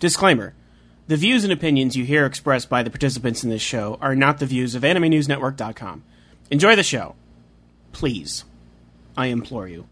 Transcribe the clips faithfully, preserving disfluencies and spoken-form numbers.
Disclaimer. The views and opinions you hear expressed by the participants in this show are not the views of Anime News Network dot com. Enjoy the show. Please. I implore you.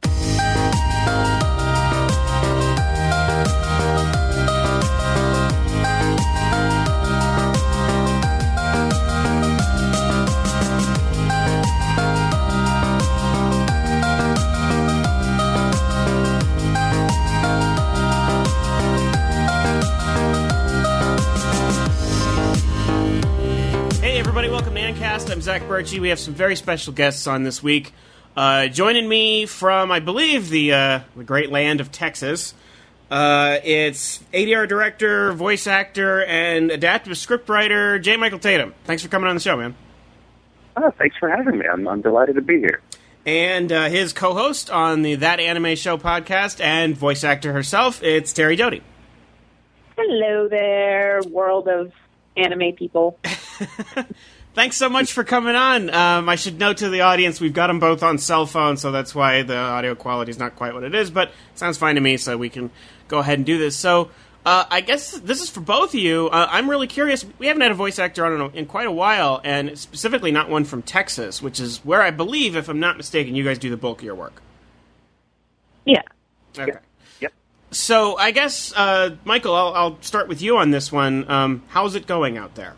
Welcome to Ancast. I'm Zach Birchie. We have some very special guests on this week. Uh, joining me from, I believe, the, uh, the great land of Texas, uh, it's A D R director, voice actor, and adaptive scriptwriter J. Michael Tatum. Thanks for coming on the show, man. Oh, thanks for having me. I'm, I'm delighted to be here. And uh, his co-host on the That Anime Show podcast and voice actor herself, it's Terry Doty. Hello there, world of anime people. Thanks so much for coming on. Um, I should note to the audience, we've got them both on cell phones, so that's why the audio quality is not quite what it is, but it sounds fine to me, so we can go ahead and do this. So, uh, I guess this is for both of you. Uh, I'm really curious. We haven't had a voice actor on in quite a while, and specifically not one from Texas, which is where I believe, if I'm not mistaken, you guys do the bulk of your work. Yeah. Okay. Yep. Yep. So, I guess, uh, Michael, I'll, I'll start with you on this one. Um, how's it going out there?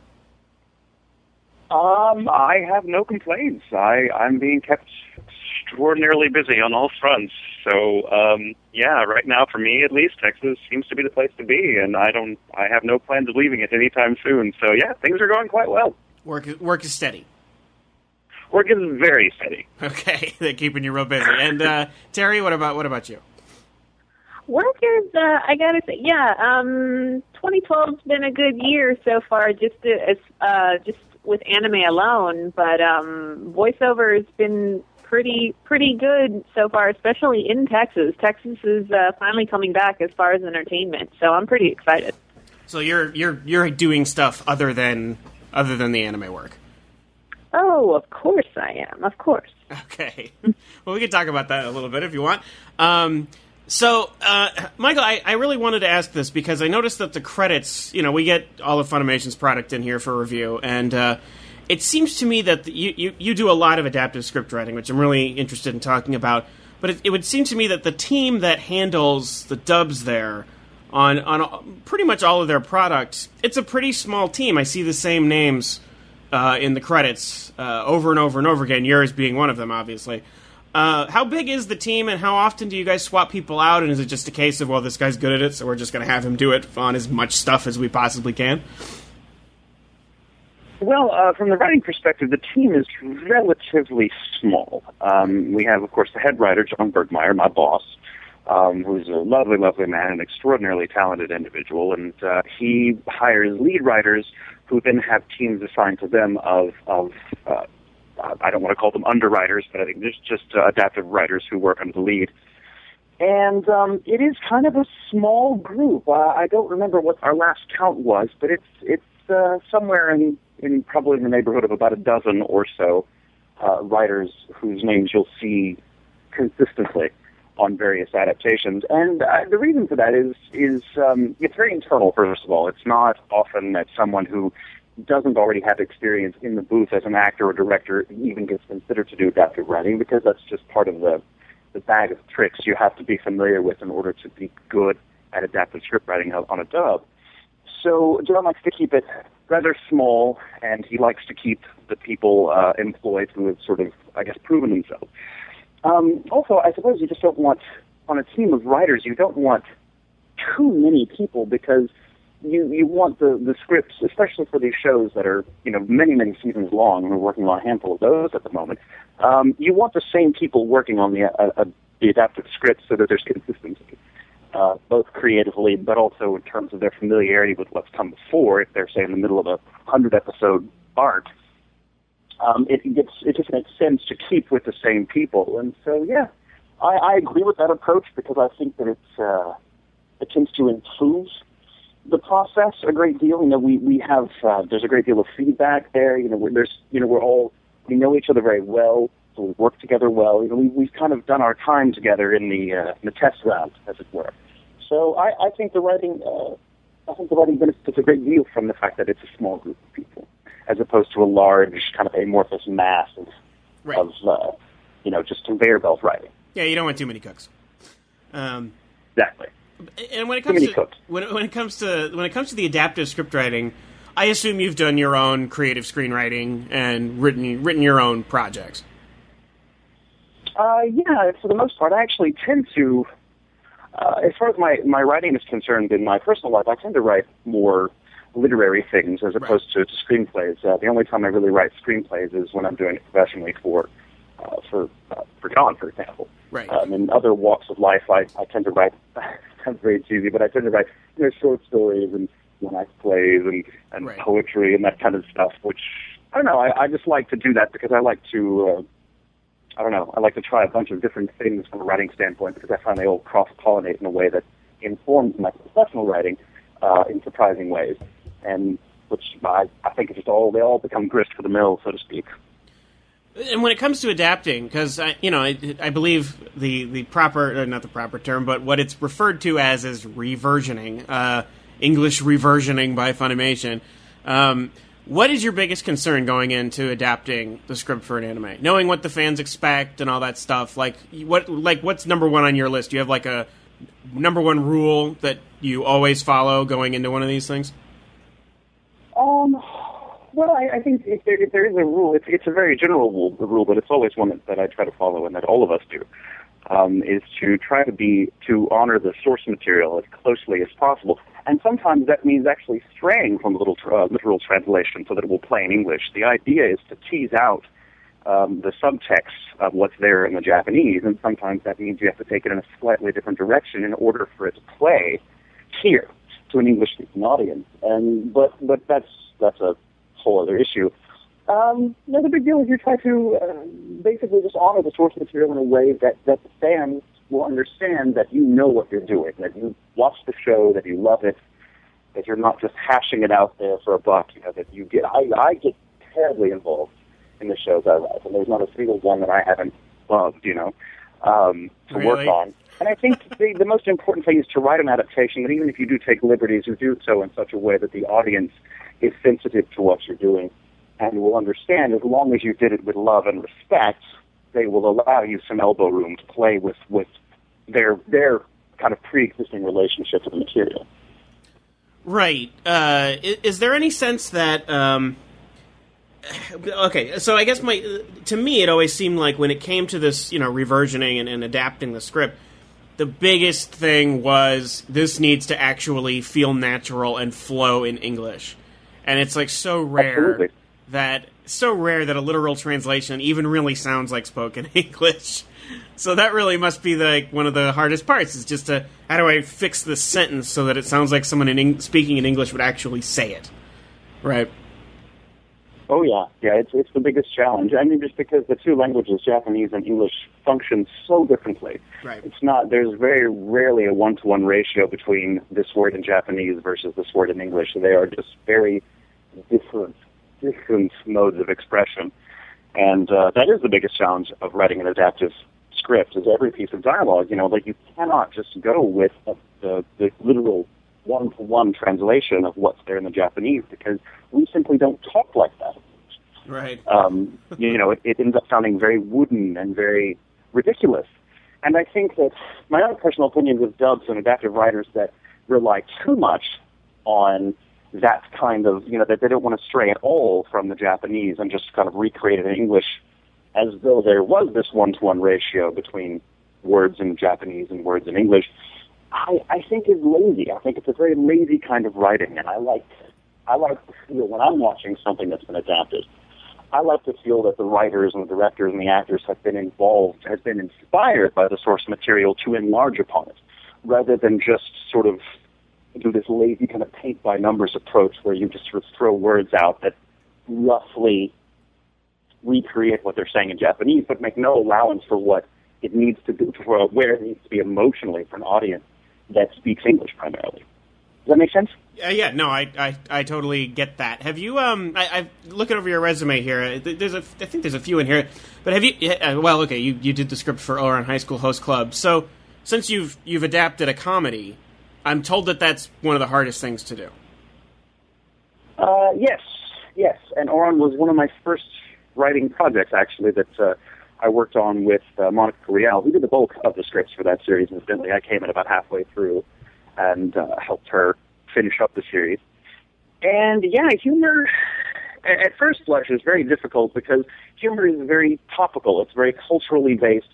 Um, I have no complaints. I, I'm being kept extraordinarily busy on all fronts. So, um, yeah, right now, for me at least, Texas seems to be the place to be, and I don't, I have no plans of leaving it anytime soon. So, yeah, things are going quite well. Work, work is steady. Work is very steady. Okay, they're keeping you real busy. And uh, Terry, what about what about you? Work is, uh, I gotta say, yeah. Um, twenty twelve's been a good year so far, just to, as uh, just. with anime alone, but um, voiceover has been pretty pretty good so far, especially in Texas. Texas is uh, finally coming back as far as entertainment, so I'm pretty excited. So you're you're you're doing stuff other than other than the anime work. Oh, of course I am. Of course. Okay. Well, we can talk about that a little bit if you want. Um, So, uh, Michael, I, I really wanted to ask this because I noticed that the credits, you know, we get all of Funimation's product in here for review, and uh, it seems to me that the, you, you, you do a lot of adaptive script writing, which I'm really interested in talking about, but it, it would seem to me that the team that handles the dubs there on, on pretty much all of their products, it's a pretty small team. I see the same names uh, in the credits uh, over and over and over again, yours being one of them, obviously. Uh, how big is the team, and how often do you guys swap people out, and is it just a case of, well, this guy's good at it, so we're just going to have him do it on as much stuff as we possibly can? Well, uh, from the writing perspective, the team is relatively small. Um, we have, of course, the head writer, John Bergmeyer, my boss, um, who's a lovely, lovely man, an extraordinarily talented individual, and uh, he hires lead writers who then have teams assigned to them of, of uh, I don't want to call them underwriters, but I think there's just uh, adaptive writers who work under the lead. And um, it is kind of a small group. Uh, I don't remember what our last count was, but it's it's uh, somewhere in, in probably in the neighborhood of about a dozen or so uh, writers whose names you'll see consistently on various adaptations. And uh, the reason for that is is um, it's very internal, first of all. It's not often that someone who doesn't already have experience in the booth as an actor or director even gets considered to do adaptive writing, because that's just part of the, the bag of tricks you have to be familiar with in order to be good at adaptive script writing on a dub. So John likes to keep it rather small, and he likes to keep the people uh, employed who have sort of, I guess, proven themselves. Um, also, I suppose you just don't want, on a team of writers, you don't want too many people, because You you want the, the scripts, especially for these shows that are, you know, many, many seasons long, and we're working on a handful of those at the moment, um, you want the same people working on the uh, uh, the adaptive scripts so that there's consistency, uh, both creatively, but also in terms of their familiarity with what's come before. If they're, say, in the middle of a hundred-episode arc, um, it gets it just makes sense to keep with the same people. And so, yeah, I, I agree with that approach, because I think that it's uh, it tends to improve the process a great deal. You know, we we have uh, there's a great deal of feedback there. You know, we're, there's you know we're all we know each other very well, so we work together well. You know, we we've kind of done our time together in the uh, in the test round, as it were. So I, I think the writing uh, I think the writing benefits a great deal from the fact that it's a small group of people, as opposed to a large kind of amorphous mass of, right. of uh, you know, just conveyor belt writing. Yeah, you don't want too many cooks. Um, exactly. And when it comes too many to cooks. when when it comes to when it comes to the adaptive script writing, I assume you've done your own creative screenwriting and written written your own projects. Uh, yeah, for the most part, I actually tend to, uh, as far as my, my writing is concerned in my personal life, I tend to write more literary things as opposed right. to, to screenplays. Uh, the only time I really write screenplays is when I'm doing it professionally for uh, for uh, for John, for example. Right. Um, in other walks of life, I, I tend to write, sounds very cheesy, but I tend to write you know, short stories and one-act plays and, and right. poetry and that kind of stuff, which, I don't know, I, I just like to do that because I like to... Uh, I don't know, I like to try a bunch of different things from a writing standpoint because I find they all cross-pollinate in a way that informs my professional writing uh, in surprising ways, and which I, I think it's just all, they all become grist for the mill, so to speak. And when it comes to adapting, because, you know, I, I believe the, the proper, uh, not the proper term, but what it's referred to as is reversioning, uh, English reversioning by Funimation. Um What is your biggest concern going into adapting the script for an anime? Knowing what the fans expect and all that stuff, like what, like what's number one on your list? Do you have like a number one rule that you always follow going into one of these things? Um, well, I, I think if there, if there is a rule, it's, it's a very general rule, rule, but it's always one that, that I try to follow and that all of us do. Um, is to try to be to honor the source material as closely as possible, and sometimes that means actually straying from a little uh, literal translation so that it will play in English. The idea is to tease out um, the subtext of what's there in the Japanese, and sometimes that means you have to take it in a slightly different direction in order for it to play here to an English-speaking audience. And but but that's that's a whole other issue. Um, no, the big deal is you try to uh, basically just honor the source material in a way that, that the fans will understand that you know what you're doing, that you watch the show, that you love it, that you're not just hashing it out there for a buck, you know, that you get, I, I get terribly involved in the shows I write, and there's not a single one that I haven't loved, you know, um, to really? work on. And I think the, the most important thing is to write an adaptation that even if you do take liberties, you do so in such a way that the audience is sensitive to what you're doing and will understand. As long as you did it with love and respect, they will allow you some elbow room to play with, with their their kind of pre-existing relationship to the material. Right. Uh, is, is there any sense that... Um, okay, so I guess my to me it always seemed like when it came to this, you know, reversioning and, and adapting the script, the biggest thing was this needs to actually feel natural and flow in English. And it's like so rare... Absolutely. that so rare that a literal translation even really sounds like spoken English. So that really must be like one of the hardest parts, is just to, how do I fix this sentence so that it sounds like someone in Eng- speaking in English would actually say it? Right. Oh, yeah. Yeah, it's it's the biggest challenge. I mean, just because the two languages, Japanese and English, function so differently. Right. It's not, there's very rarely a one-to-one ratio between this word in Japanese versus this word in English. They are just very different different modes of expression. And uh, that is the biggest challenge of writing an adaptive script, is every piece of dialogue, you know, like you cannot just go with a, the, the literal one-to-one translation of what's there in the Japanese, because we simply don't talk like that. Right. Um, you know, it, it ends up sounding very wooden and very ridiculous. And I think that my own personal opinion with dubs and adaptive writers that rely too much on that kind of, you know, that they don't want to stray at all from the Japanese and just kind of recreate it in English as though there was this one-to-one ratio between words in Japanese and words in English, I, I think is lazy. I think it's a very lazy kind of writing, and I like, I like to feel when I'm watching something that's been adapted, I like to feel that the writers and the directors and the actors have been involved, have been inspired by the source material to enlarge upon it, rather than just sort of do this lazy kind of paint-by-numbers approach where you just sort of throw words out that roughly recreate what they're saying in Japanese, but make no allowance for what it needs to do, for where it needs to be emotionally for an audience that speaks English primarily. Does that make sense? Uh, yeah, no, I, I I totally get that. Have you, um, I, I'm looking over your resume here, there's a, I think there's a few in here, but have you, uh, well, okay, you, you did the script for Ouran High School Host Club, so since you've you've adapted a comedy, I'm told that that's one of the hardest things to do. Uh, yes, yes. And Auron was one of my first writing projects, actually, that uh, I worked on with uh, Monica Rial, who did the bulk of the scripts for that series. Incidentally, I came in about halfway through and uh, helped her finish up the series. And, yeah, humor, at first blush, is very difficult because humor is very topical. It's very culturally based.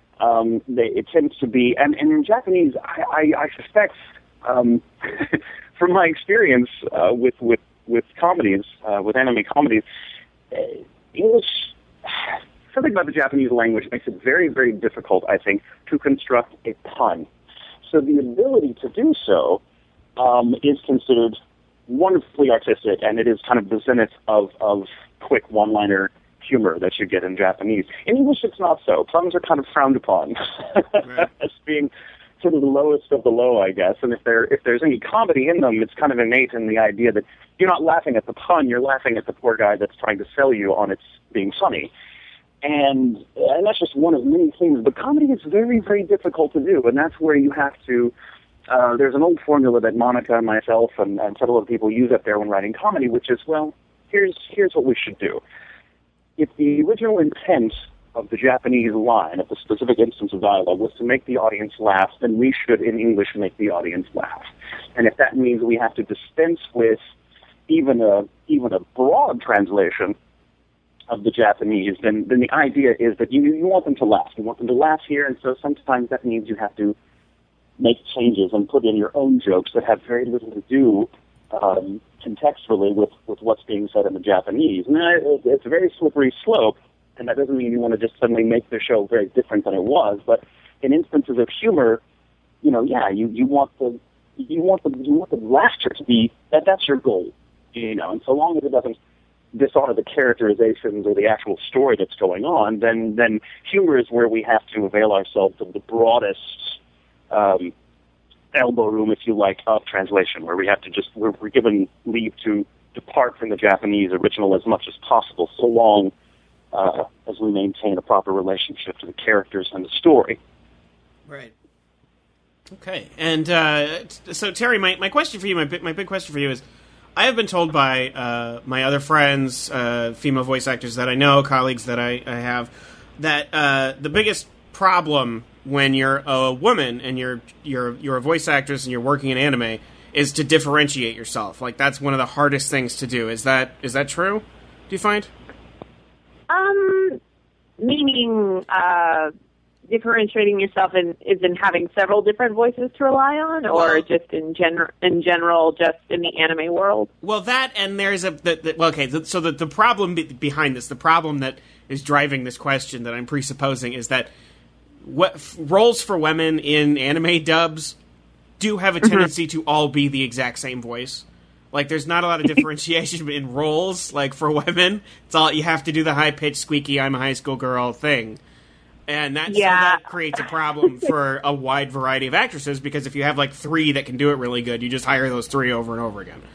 Um, they, it tends to be, and, and in Japanese, I, I, I suspect, um, from my experience uh, with, with, with comedies, uh, with anime comedies, uh, English, something about the Japanese language makes it very, very difficult, I think, to construct a pun. So the ability to do so um, is considered wonderfully artistic, and it is kind of the zenith of, of quick one-liner humor that you get in Japanese. In English, it's not so. Puns are kind of frowned upon right. as being sort of the lowest of the low, I guess. And if there if there's any comedy in them, it's kind of innate in the idea that you're not laughing at the pun, you're laughing at the poor guy that's trying to sell you on its being funny. And, and that's just one of many things. But comedy is very, very difficult to do, and that's where you have to... Uh, there's an old formula that Monica and myself and, and several other people use up there when writing comedy, which is, well, here's here's what we should do. If the original intent of the Japanese line, of the specific instance of dialogue, was to make the audience laugh, then we should, in English, make the audience laugh. And if that means we have to dispense with even a even a broad translation of the Japanese, then, then the idea is that you, you want them to laugh. You want them to laugh here, and so sometimes that means you have to make changes and put in your own jokes that have very little to do um, contextually with, with what's being said in the Japanese. And it, it's a very slippery slope, and that doesn't mean you want to just suddenly make the show very different than it was. But in instances of humor, you know, yeah, you, you want the you want the you want the laughter to be that that's your goal, you know. And so long as it doesn't dishonor the characterizations or the actual story that's going on, then then humor is where we have to avail ourselves of the broadest Um, elbow room, if you like, of translation, where we have to just, we're, we're given leave to depart from the Japanese original as much as possible, so long uh, as we maintain a proper relationship to the characters and the story. Right. Okay. And uh, so, Terry, my, my question for you, my, my big question for you is, I have been told by uh, my other friends, uh, female voice actors that I know, colleagues that I, I have, that uh, the biggest problem when you're a woman and you're you're you're a voice actress and you're working in anime is to differentiate yourself. Like, that's one of the hardest things to do. Is that is that true? Do you find? Um, meaning uh, differentiating yourself in is in having several different voices to rely on, or well, just in general in general, just in the anime world. Well, that and there's a the, the, well, okay. So the the problem be, behind this, the problem that is driving this question that I'm presupposing is that what f- roles for women in anime dubs do have a tendency mm-hmm. to all be the exact same voice. Like, there's not a lot of differentiation in roles. Like, for women, it's all you have to do the high pitched squeaky "I'm a high school girl" thing, and that yeah. so that creates a problem for a wide variety of actresses, because if you have like three that can do it really good, you just hire those three over and over again.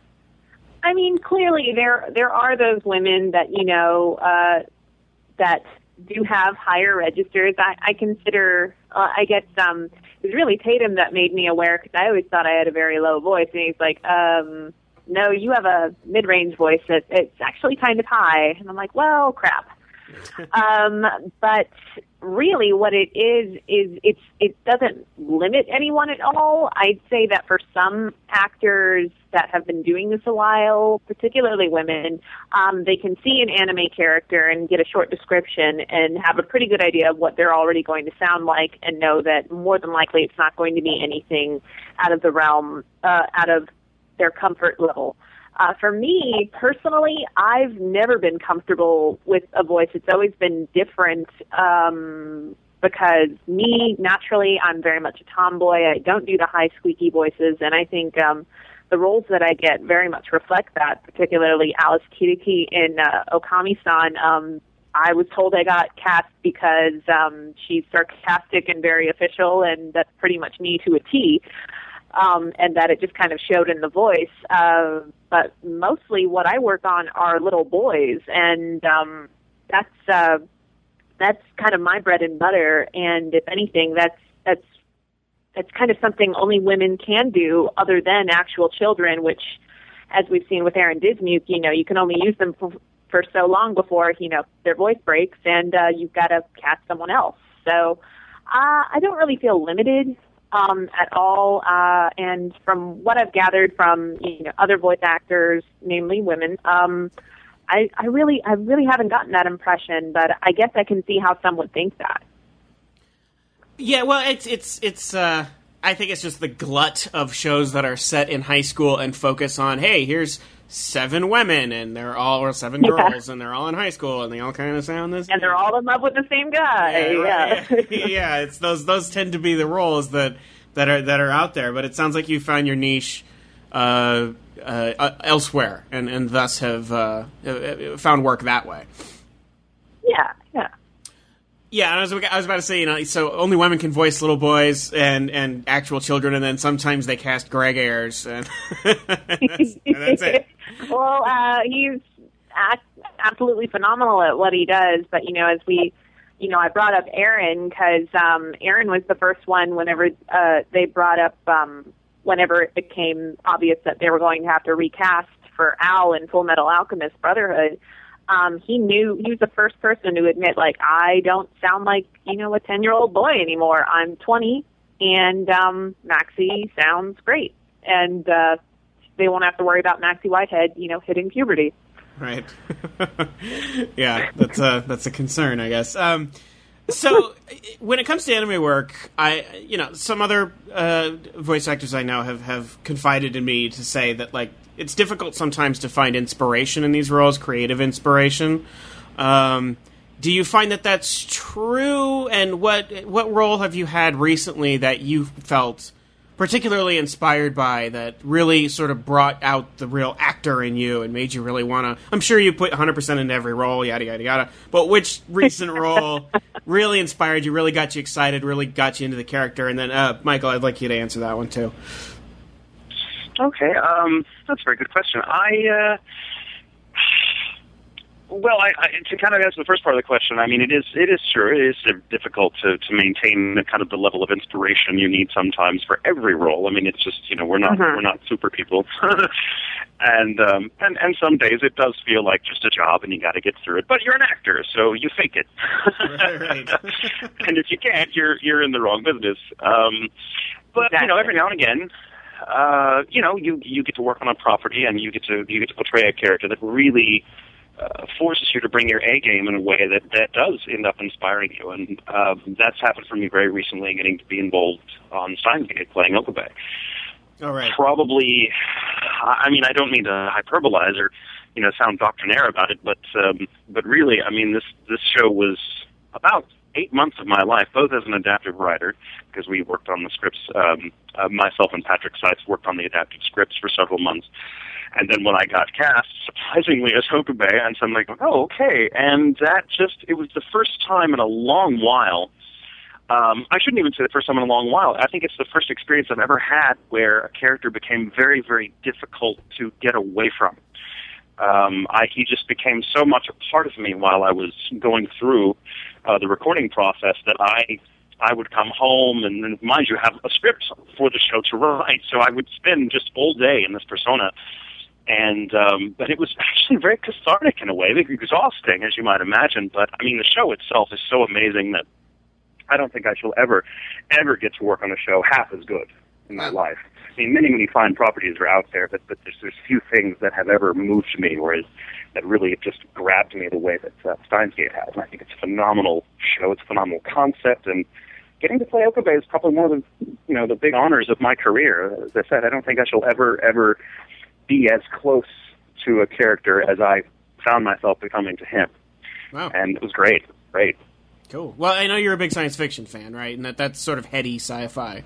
I mean, clearly there there are those women that you know uh, that. do have higher registers. I, I consider, uh, I guess, um, it was really Tatum that made me aware, because I always thought I had a very low voice, and he's like, um, no, you have a mid-range voice that it's actually kind of high. And I'm like, well, crap. um, but really what it is, is it's, it doesn't limit anyone at all. I'd say that for some actors that have been doing this a while, particularly women, um, they can see an anime character and get a short description and have a pretty good idea of what they're already going to sound like, and know that more than likely it's not going to be anything out of the realm, uh, out of their comfort level. Uh, for me, personally, I've never been comfortable with a voice. It's always been different um, because me, naturally, I'm very much a tomboy. I don't do the high squeaky voices, and I think um, the roles that I get very much reflect that, particularly Alice Kiriki in uh, Okami-san. Um, I was told I got cast because um, she's sarcastic and very official, and that's pretty much me to a T. Um, and that it just kind of showed in the voice. Uh, but mostly what I work on are little boys, and um, that's uh, that's kind of my bread and butter. And if anything, that's that's it's kind of something only women can do other than actual children, which, as we've seen with Aaron Dismuke, you know, you can only use them for, for so long before, you know, their voice breaks and uh, you've got to cast someone else. So uh, I don't really feel limited um, at all. Uh, and from what I've gathered from, you know, other voice actors, namely women, um, I, I really, I really haven't gotten that impression, but I guess I can see how some would think that. Yeah, well, it's it's it's. Uh, I think it's just the glut of shows that are set in high school and focus on, hey, here's seven women and they're all, or seven Yeah. girls and they're all in high school and they all kind of sound this. And they're all in love with the same guy. Yeah, Yeah, right. yeah. It's those those tend to be the roles that that are that are out there. But it sounds like you found your niche uh, uh, elsewhere and and thus have uh, found work that way. yeah, yeah. Yeah, and I was I was about to say, you know, so only women can voice little boys and, and actual children, and then sometimes they cast Greg Ayers, and, and, that's, and that's it. Well, uh, he's a- absolutely phenomenal at what he does. But you know, as we, you know, I brought up Aaron because um, Aaron was the first one. Whenever uh, they brought up, um, whenever it became obvious that they were going to have to recast for Al in Full Metal Alchemist Brotherhood. Um, he knew, he was the first person to admit, like, I don't sound like, you know, a ten-year-old boy anymore. I'm twenty, and um, Maxie sounds great. And uh, they won't have to worry about Maxie Whitehead, you know, hitting puberty. Right. Yeah, that's a, that's a concern, I guess. Um, so when it comes to anime work, I, you know, some other uh, voice actors I know have, have confided in me to say that, like, it's difficult sometimes to find inspiration in these roles, creative inspiration. Um, do you find that that's true? And what what role have you had recently that you felt particularly inspired by, that really sort of brought out the real actor in you and made you really want to... I'm sure you put one hundred percent into every role, yada, yada, yada. But which recent role really inspired you, really got you excited, really got you into the character? And then, uh, Michael, I'd like you to answer that one, too. Okay, um, that's a very good question. I, uh, well, I, I, to kind of answer the first part of the question, I mean, it is, it is true. It is difficult to, to maintain the kind of the level of inspiration you need sometimes for every role. I mean, it's just, you know, we're not, Mm-hmm. we're not super people. and, um, and, and some days it does feel like just a job and you got to get through it, but you're an actor, so you fake it. Right, right. And if you can't, you're, you're in the wrong business. Um, but, Exactly. you know, every now and again, Uh, you know, you you get to work on a property and you get to you get to portray a character that really uh, forces you to bring your A game in a way that that does end up inspiring you, and um, that's happened for me very recently, getting to be involved on Steins Gate playing Okabe. All right. Probably, I mean, I don't mean to hyperbolize or you know sound doctrinaire about it, but um, but really, I mean, this this show was about eight months of my life, both as an adaptive writer, because we worked on the scripts, um, uh, myself and Patrick Seitz worked on the adaptive scripts for several months. And then when I got cast, surprisingly, as Okabe, and so I'm like, oh, okay. And that just, it was the first time in a long while, um, I shouldn't even say the first time in a long while, I think it's the first experience I've ever had where a character became very, very difficult to get away from. Um, I, he just became so much a part of me while I was going through uh, the recording process that I I would come home and, and mind you, have a script for the show to write. So I would spend just all day in this persona. And um, but it was actually very cathartic in a way, exhausting, as you might imagine. But, I mean, the show itself is so amazing that I don't think I shall ever, ever get to work on a show half as good in my life. I mean, many, many fine properties are out there, but, but there's, there's few things that have ever moved me, whereas that really just grabbed me the way that uh, Steins Gate has. And I think it's a phenomenal show. It's a phenomenal concept, and getting to play Okabe is probably one of the, you know, the big honors of my career. As I said, I don't think I shall ever, ever be as close to a character as I found myself becoming to him. Wow. And it was great, great. Cool. Well, I know you're a big science fiction fan, right? And that that's sort of heady sci-fi.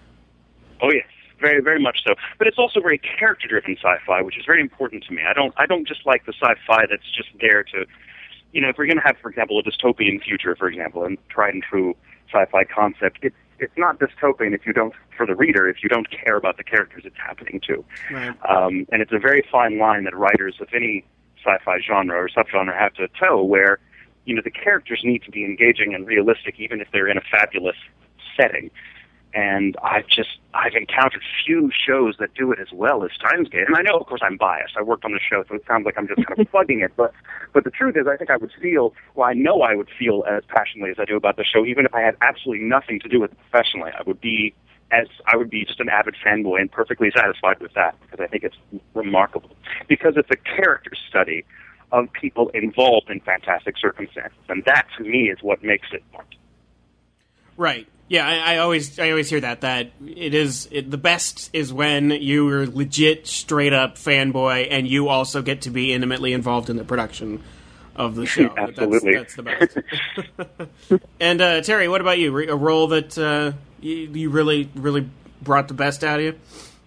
Oh, yes. Very, very much so. But it's also very character-driven sci-fi, which is very important to me. I don't, I don't just like the sci-fi that's just there to, you know, if we're going to have, for example, a dystopian future, for example, and tried and true sci-fi concept, it's it's not dystopian if you don't, for the reader, if you don't care about the characters it's happening to. Right. Um, and it's a very fine line that writers of any sci-fi genre or subgenre have to toe, where, you know, the characters need to be engaging and realistic, even if they're in a fabulous setting. And I've just, I've encountered few shows that do it as well as Steins Gate. And I know, of course, I'm biased. I worked on the show, so it sounds like I'm just kind of plugging it. But, but the truth is, I think I would feel, well, I know I would feel as passionately as I do about the show, even if I had absolutely nothing to do with it professionally. I would be, as, I would be just an avid fanboy and perfectly satisfied with that, because I think it's remarkable. Because it's a character study of people involved in fantastic circumstances. And that, to me, is what makes it art. Right. Yeah, I, I always I always hear that, that it is it, the best is when you're legit, straight-up fanboy, and you also get to be intimately involved in the production of the show. Absolutely. That's, that's the best. And, uh, Terry, what about you? A role that uh, you, you really, really brought the best out of you?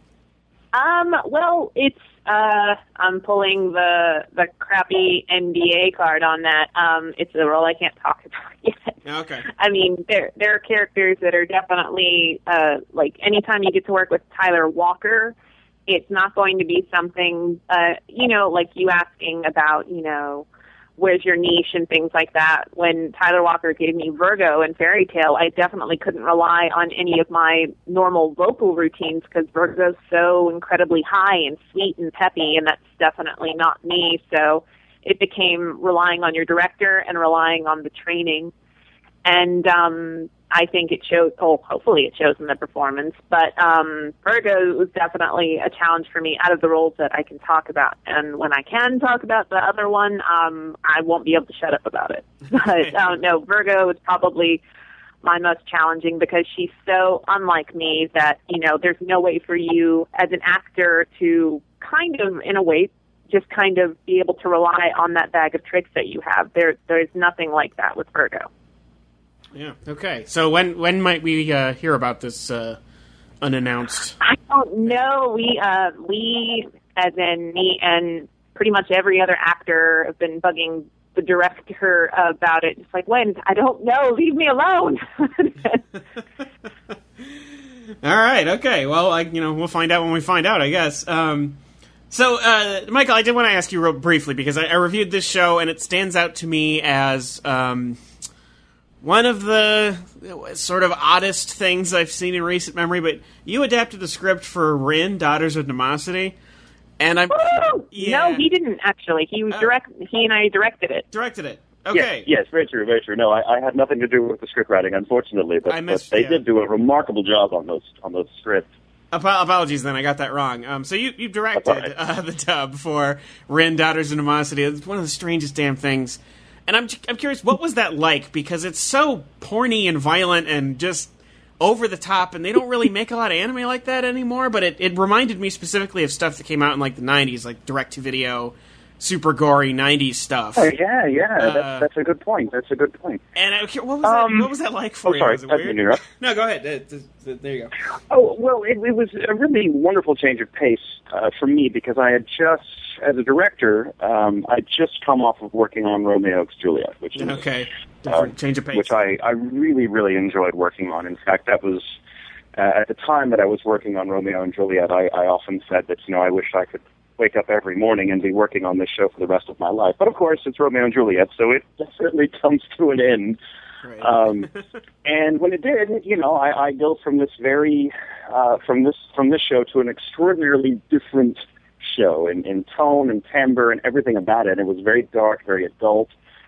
Um, well, it's, uh, I'm pulling the, the crappy N D A card on that. Um, it's a role I can't talk about yet. Okay. I mean, there, there are characters that are definitely, uh, like anytime you get to work with Tyler Walker, it's not going to be something, uh, you know, like you asking about, you know, where's your niche and things like that. When Tyler Walker gave me Virgo and Fairy Tale, I definitely couldn't rely on any of my normal vocal routines because Virgo's so incredibly high and sweet and peppy, and that's definitely not me. So it became relying on your director and relying on the training. And um, I think it shows, oh, hopefully it shows in the performance. But um, Virgo was definitely a challenge for me out of the roles that I can talk about. And when I can talk about the other one, um, I won't be able to shut up about it. But uh, no, Virgo is probably my most challenging because she's so unlike me that, you know, there's no way for you as an actor to kind of, in a way, just kind of be able to rely on that bag of tricks that you have. There, there's nothing like that with Virgo. Yeah. Okay. So when when might we uh, hear about this uh, unannounced? I don't know. We uh, we, as in me and pretty much every other actor, have been bugging the director about it. It's like, when? I don't know. Leave me alone. All right. Okay. Well, I, you know, we'll find out when we find out, I guess. Um, so, uh, Michael, I did want to ask you real briefly because I, I reviewed this show and it stands out to me as. Um, One of the sort of oddest things I've seen in recent memory, but you adapted the script for Rin, Daughters of Nemosity, and I'm yeah. No, he didn't actually. He was oh. direct. He and I directed it. Directed it. Okay. Yes, yes, very true, very true. No, I, I had nothing to do with the script writing, unfortunately, but, missed, but they yeah. did do a remarkable job on those on those scripts. Apologies, then I got that wrong. Um, so you you directed right. uh, the dub for Rin, Daughters of Nemosity. It's one of the strangest damn things. And I'm I'm curious, what was that like? Because it's so porny and violent and just over the top, and they don't really make a lot of anime like that anymore. But it, it reminded me specifically of stuff that came out in like the nineties, like direct-to-video, super gory nineties stuff. Oh yeah, yeah, uh, that's, that's a good point. That's a good point. And I, what was um, that? What was that like for oh, you? Sorry, was it weird? No, go ahead. It, it, it, there you go. Oh well, it, it was a really wonderful change of pace uh, for me because I had just. As a director, um, I'd just come off of working on Romeo x Juliet, which is okay, different uh, change of pace, which I, I really, really enjoyed working on. In fact, that was uh, at the time that I was working on Romeo and Juliet. I, I often said that you know I wish I could wake up every morning and be working on this show for the rest of my life. But of course, it's Romeo and Juliet, so it definitely comes to an end. Right. Um, and when it did, you know, I, I go from this very uh, from this from this show to an extraordinarily different show in, in tone and timbre and everything about it. It was very dark, very adult.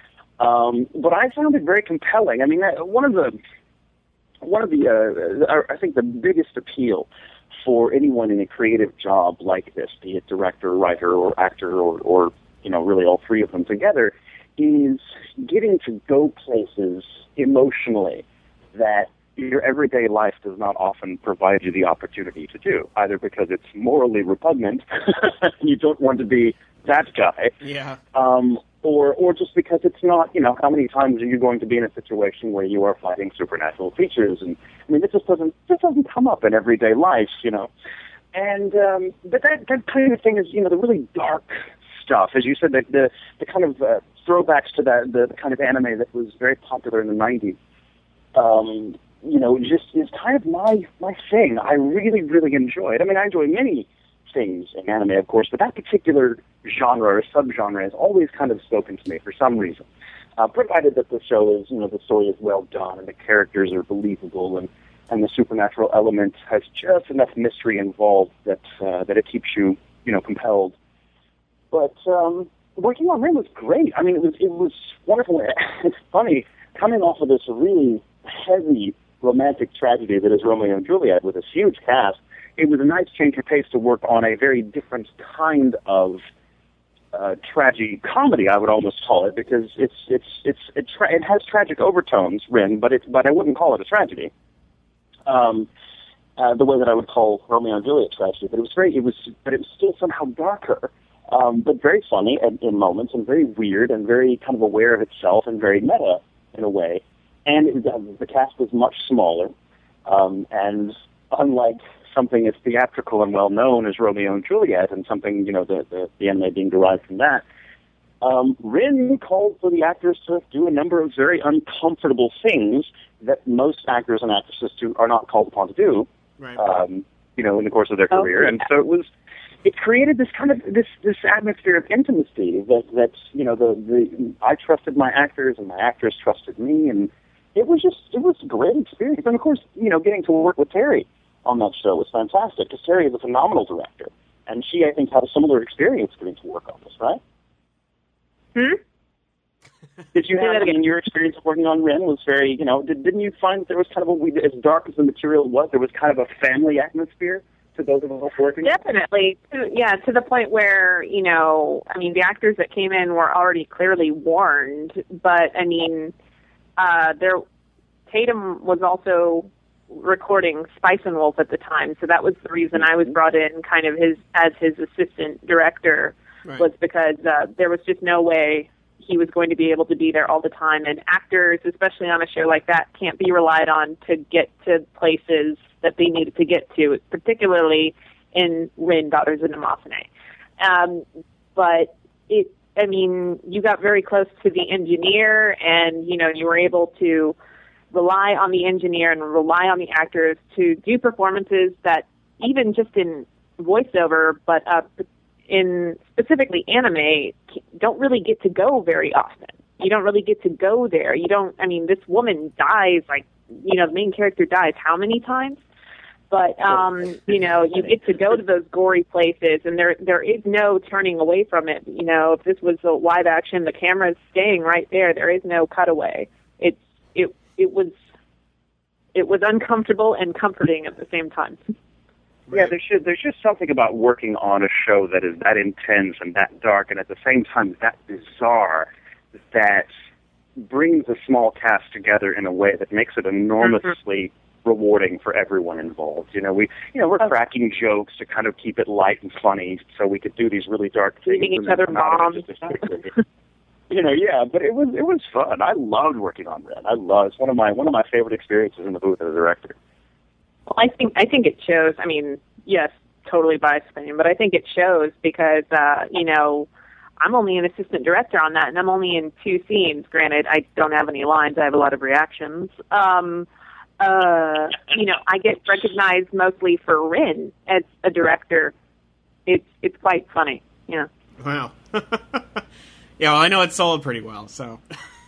Um, but I found it very compelling. I mean, one of the, one of the, uh, I think the biggest appeal for anyone in a creative job like this, be it director, writer, or actor, or, or, you know, really all three of them together, is getting to go places emotionally that your everyday life does not often provide you the opportunity to do, either because it's morally repugnant, you don't want to be that guy, yeah, um, or or just because it's not, you know, how many times are you going to be in a situation where you are fighting supernatural creatures? And I mean, it just doesn't just doesn't come up in everyday life, you know. And um, but that that kind of thing is, you know, the really dark stuff, as you said, the the, the kind of uh, throwbacks to that the, the kind of anime that was very popular in the nineties. Um, you know, just is kind of my, my thing. I really, really enjoy it. I mean, I enjoy many things in anime, of course, but that particular genre or subgenre has always kind of spoken to me for some reason. Uh, provided that the show is, you know, the story is well done and the characters are believable and, and the supernatural element has just enough mystery involved that uh, that it keeps you, you know, compelled. But um, working on Ren was great. I mean, it was it was wonderful. It's funny, coming off of this really heavy romantic tragedy that is Romeo and Juliet with this huge cast, it was a nice change of pace to work on a very different kind of uh, tragic comedy, I would almost call it, because it's it's it's it, tra- it has tragic overtones, Ren, but it but I wouldn't call it a tragedy. Um, uh, the way that I would call Romeo and Juliet tragedy, but it was very it was but it was still somehow darker, um, but very funny in, in moments and very weird and very kind of aware of itself and very meta in a way. And it, uh, the cast was much smaller, um, and unlike something as theatrical and well known as Romeo and Juliet, and something, you know, the the, the anime being derived from that, um, Rin called for the actors to do a number of very uncomfortable things that most actors and actresses do, are not called upon to do, right. um, you know, in the course of their career. Oh, yeah. And so it was, it created this kind of, this, this atmosphere of intimacy that, that, you know, the, the, I trusted my actors and my actors trusted me, and it was just, it was a great experience. And of course, you know, getting to work with Terry on that show was fantastic, because Terry is a phenomenal director. And she, I think, had a similar experience getting to work on this, right? Hmm? Did you have, I mean, your experience of working on Ren was very, you know, did, didn't you find that there was kind of a, as dark as the material was, there was kind of a family atmosphere to those of us working? Definitely. Yeah, to the point where, you know, I mean, the actors that came in were already clearly warned, but, I mean, uh, there, Tatum was also recording Spice and Wolf at the time, so that was the reason I was brought in kind of his as his assistant director, right. was because uh, there was just no way he was going to be able to be there all the time, and actors, especially on a show like that, can't be relied on to get to places that they needed to get to, particularly in Rin, Daughters of Nemothene. Um, but it, I mean, you got very close to the engineer, and, you know, you were able to rely on the engineer and rely on the actors to do performances that, even just in voiceover, but uh, in specifically anime, don't really get to go very often. You don't really get to go there. You don't, I mean, this woman dies, like, you know, the main character dies how many times? But, um, you know, you get to go to those gory places, and there there is no turning away from it. You know, if this was a live action, the camera's staying right there. There is no cutaway. It's, it, it was, it was uncomfortable and comforting at the same time. Right. Yeah, there's just, there's just something about working on a show that is that intense and that dark, and at the same time that bizarre, that brings a small cast together in a way that makes it enormously mm-hmm. rewarding for everyone involved. You know, we, you know, we're okay. cracking jokes to kind of keep it light and funny, so we could do these really dark things. Giving each other bombs. You know, yeah, but it was it was fun. I loved working on Ren. I love it's one of my one of my favorite experiences in the booth as a director. Well, I think I think it shows. I mean, yes, totally biased opinion, but I think it shows because uh, you know, I'm only an assistant director on that, and I'm only in two scenes. Granted, I don't have any lines. I have a lot of reactions. Um, uh, you know, I get recognized mostly for Rin as a director. It's it's quite funny. Yeah. Wow. Yeah, well, I know it sold pretty well, so.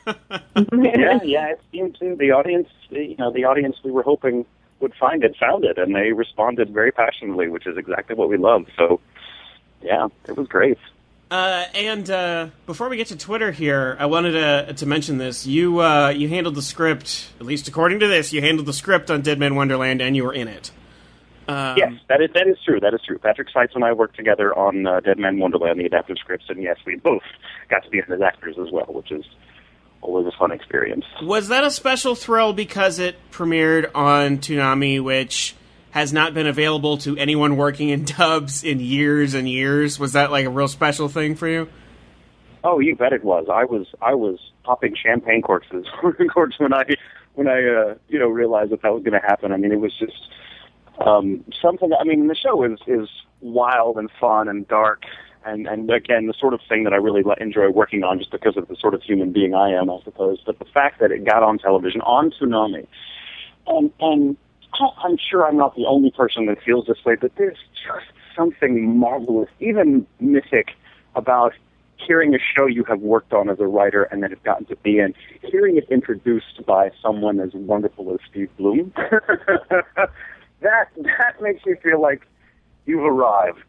yeah, yeah, it seemed to. The audience, you know, the audience we were hoping would find it, found it, and they responded very passionately, which is exactly what we love. So, yeah, it was great. Uh, and uh, before we get to Twitter here, I wanted to to mention this. You uh, you handled the script, at least according to this, you handled the script on Dead Man Wonderland, and you were in it. Um, yes, that is that is true. That is true. Patrick Seitz and I worked together on uh, Dead Man Wonderland, the adaptive scripts, and yes, we both got to be in as actors as well, which is always a fun experience. Was that a special thrill because it premiered on Toonami, which has not been available to anyone working in dubs in years and years? Was that like a real special thing for you? Oh, you bet it was. I was I was popping champagne corks when I when I uh, you know realized that that was going to happen. I mean, it was just. Um, something, I mean, the show is, is wild and fun and dark, and, and again, the sort of thing that I really enjoy working on just because of the sort of human being I am, I suppose. But the fact that it got on television, on Toonami, and, and I'm sure I'm not the only person that feels this way, but there's just something marvelous, even mythic, about hearing a show you have worked on as a writer and then have gotten to be in, hearing it introduced by someone as wonderful as Steve Bloom, that that makes you feel like you've arrived.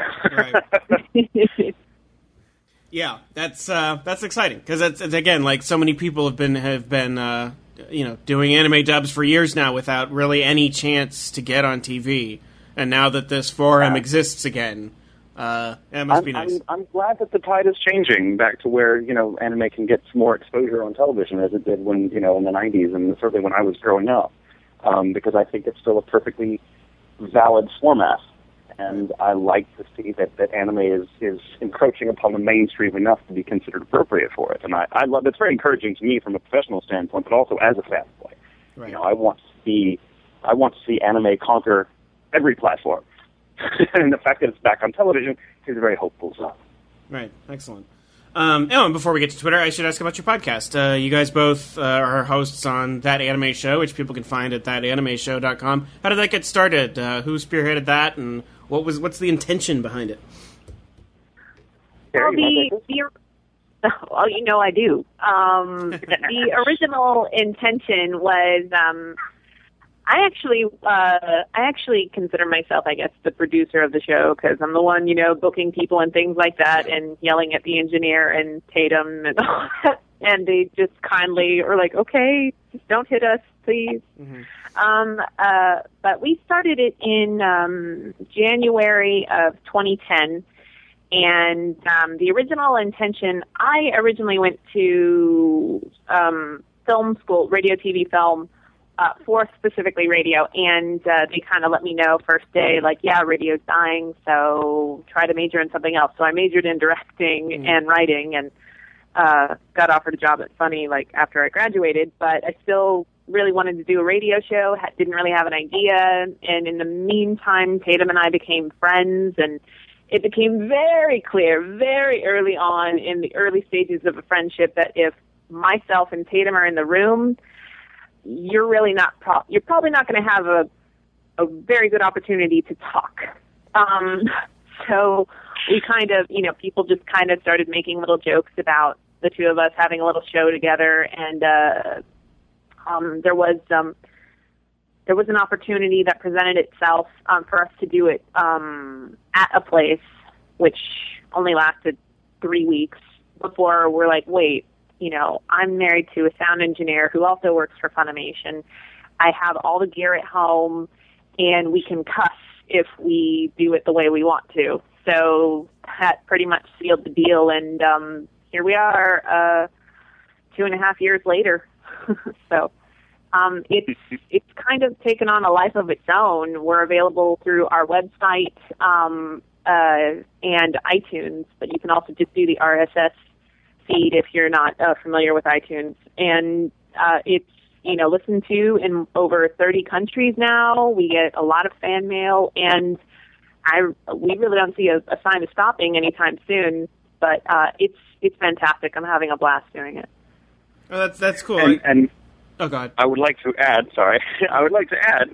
Right. Yeah, that's uh, that's exciting because it's, it's again like so many people have been have been uh, you know doing anime dubs for years now without really any chance to get on T V, and now that this forum yeah. exists again. Uh, that must I'm, be nice. I'm, I'm glad that the tide is changing back to where, you know, anime can get some more exposure on television as it did when, you know, in the nineties and certainly when I was growing up. Um, because I think it's still a perfectly valid format. And I like to see that, that anime is, is encroaching upon the mainstream enough to be considered appropriate for it. And I, I love it's very encouraging to me from a professional standpoint, but also as a fanboy. Right. You know, I want to see I want to see anime conquer every platform. And the fact that it's back on television is a very hopeful sign. Right. Excellent. Um, oh, and before we get to Twitter, I should ask about your podcast. Uh, you guys both uh, are hosts on That Anime Show, which people can find at that anime show dot com. How did that get started? Uh, who spearheaded that, and what was what's the intention behind it? Well, the, the well, you know I do. Um, the original intention was. Um, I actually, uh, I actually consider myself, I guess, the producer of the show because I'm the one, you know, booking people and things like that, and yelling at the engineer and Tatum and all that. And they just kindly are like, "Okay, just don't hit us, please." Mm-hmm. Um, uh, but we started it in um, January of twenty ten, and um, the original intention. I originally went to um, film school, radio, T V, film. Uh, for specifically radio, and uh, they kind of let me know first day, like, yeah, radio's dying, so try to major in something else. So I majored in directing mm. and writing, and uh, got offered a job at Funny, like, after I graduated, but I still really wanted to do a radio show, ha- didn't really have an idea, and in the meantime, Tatum and I became friends, and it became very clear, very early on in the early stages of a friendship, that if myself and Tatum are in the room, you're really not, pro- you're probably not going to have a, a very good opportunity to talk. Um, so we kind of, you know, people just kind of started making little jokes about the two of us having a little show together. And, uh, um, there was, um, there was an opportunity that presented itself, um, for us to do it, um, at a place, which only lasted three weeks before we're like, wait, you know, I'm married to a sound engineer who also works for Funimation. I have all the gear at home, and we can cuss if we do it the way we want to. So that pretty much sealed the deal, and um, here we are uh, two and a half years later. so um, it's it's kind of taken on a life of its own. We're available through our website um, uh, and iTunes, but you can also just do the R S S feed if you're not uh, familiar with iTunes. And uh, it's, you know, listened to in over thirty countries now. We get a lot of fan mail, and I we really don't see a, a sign of stopping anytime soon. But uh, it's it's fantastic. I'm having a blast doing it. Oh, that's that's cool. And, and oh, God. I would like to add. Sorry, I would like to add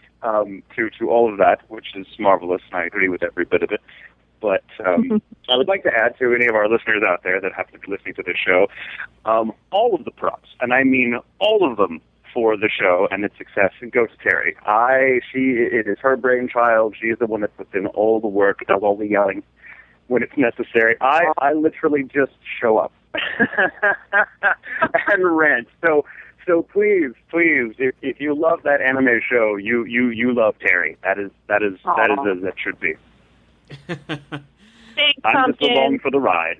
um, to to all of that, which is marvelous, and I agree with every bit of it. But um, I would like to add to any of our listeners out there that happen to be listening to this show, um, all of the props, and I mean all of them, for the show and its success, go to Terry. I, she, it is her brainchild. She is the one that puts in all the work, does all the yelling when it's necessary. I, I literally just show up and rant. So, so please, please, if, if you love that anime show, you, you, you love Terry. That is, that is, Aww. that is as it should be. Thanks, I'm Pumpkin. just along for the ride.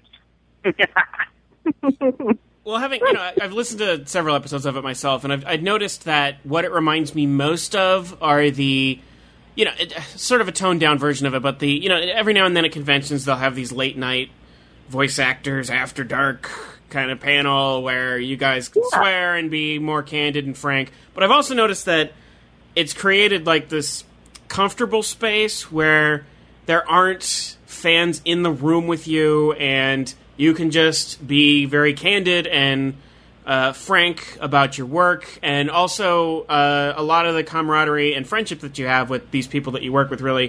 Well, having, you know, I've listened to several episodes of it myself, and I've, I've noticed that what it reminds me most of are the, you know, it, sort of a toned-down version of it, but the, you know, every now and then at conventions they'll have these late-night voice actors after dark kind of panel where you guys can yeah. swear and be more candid and frank. But I've also noticed that it's created, like, this comfortable space where there aren't fans in the room with you, and you can just be very candid and uh, frank about your work, and also uh, a lot of the camaraderie and friendship that you have with these people that you work with really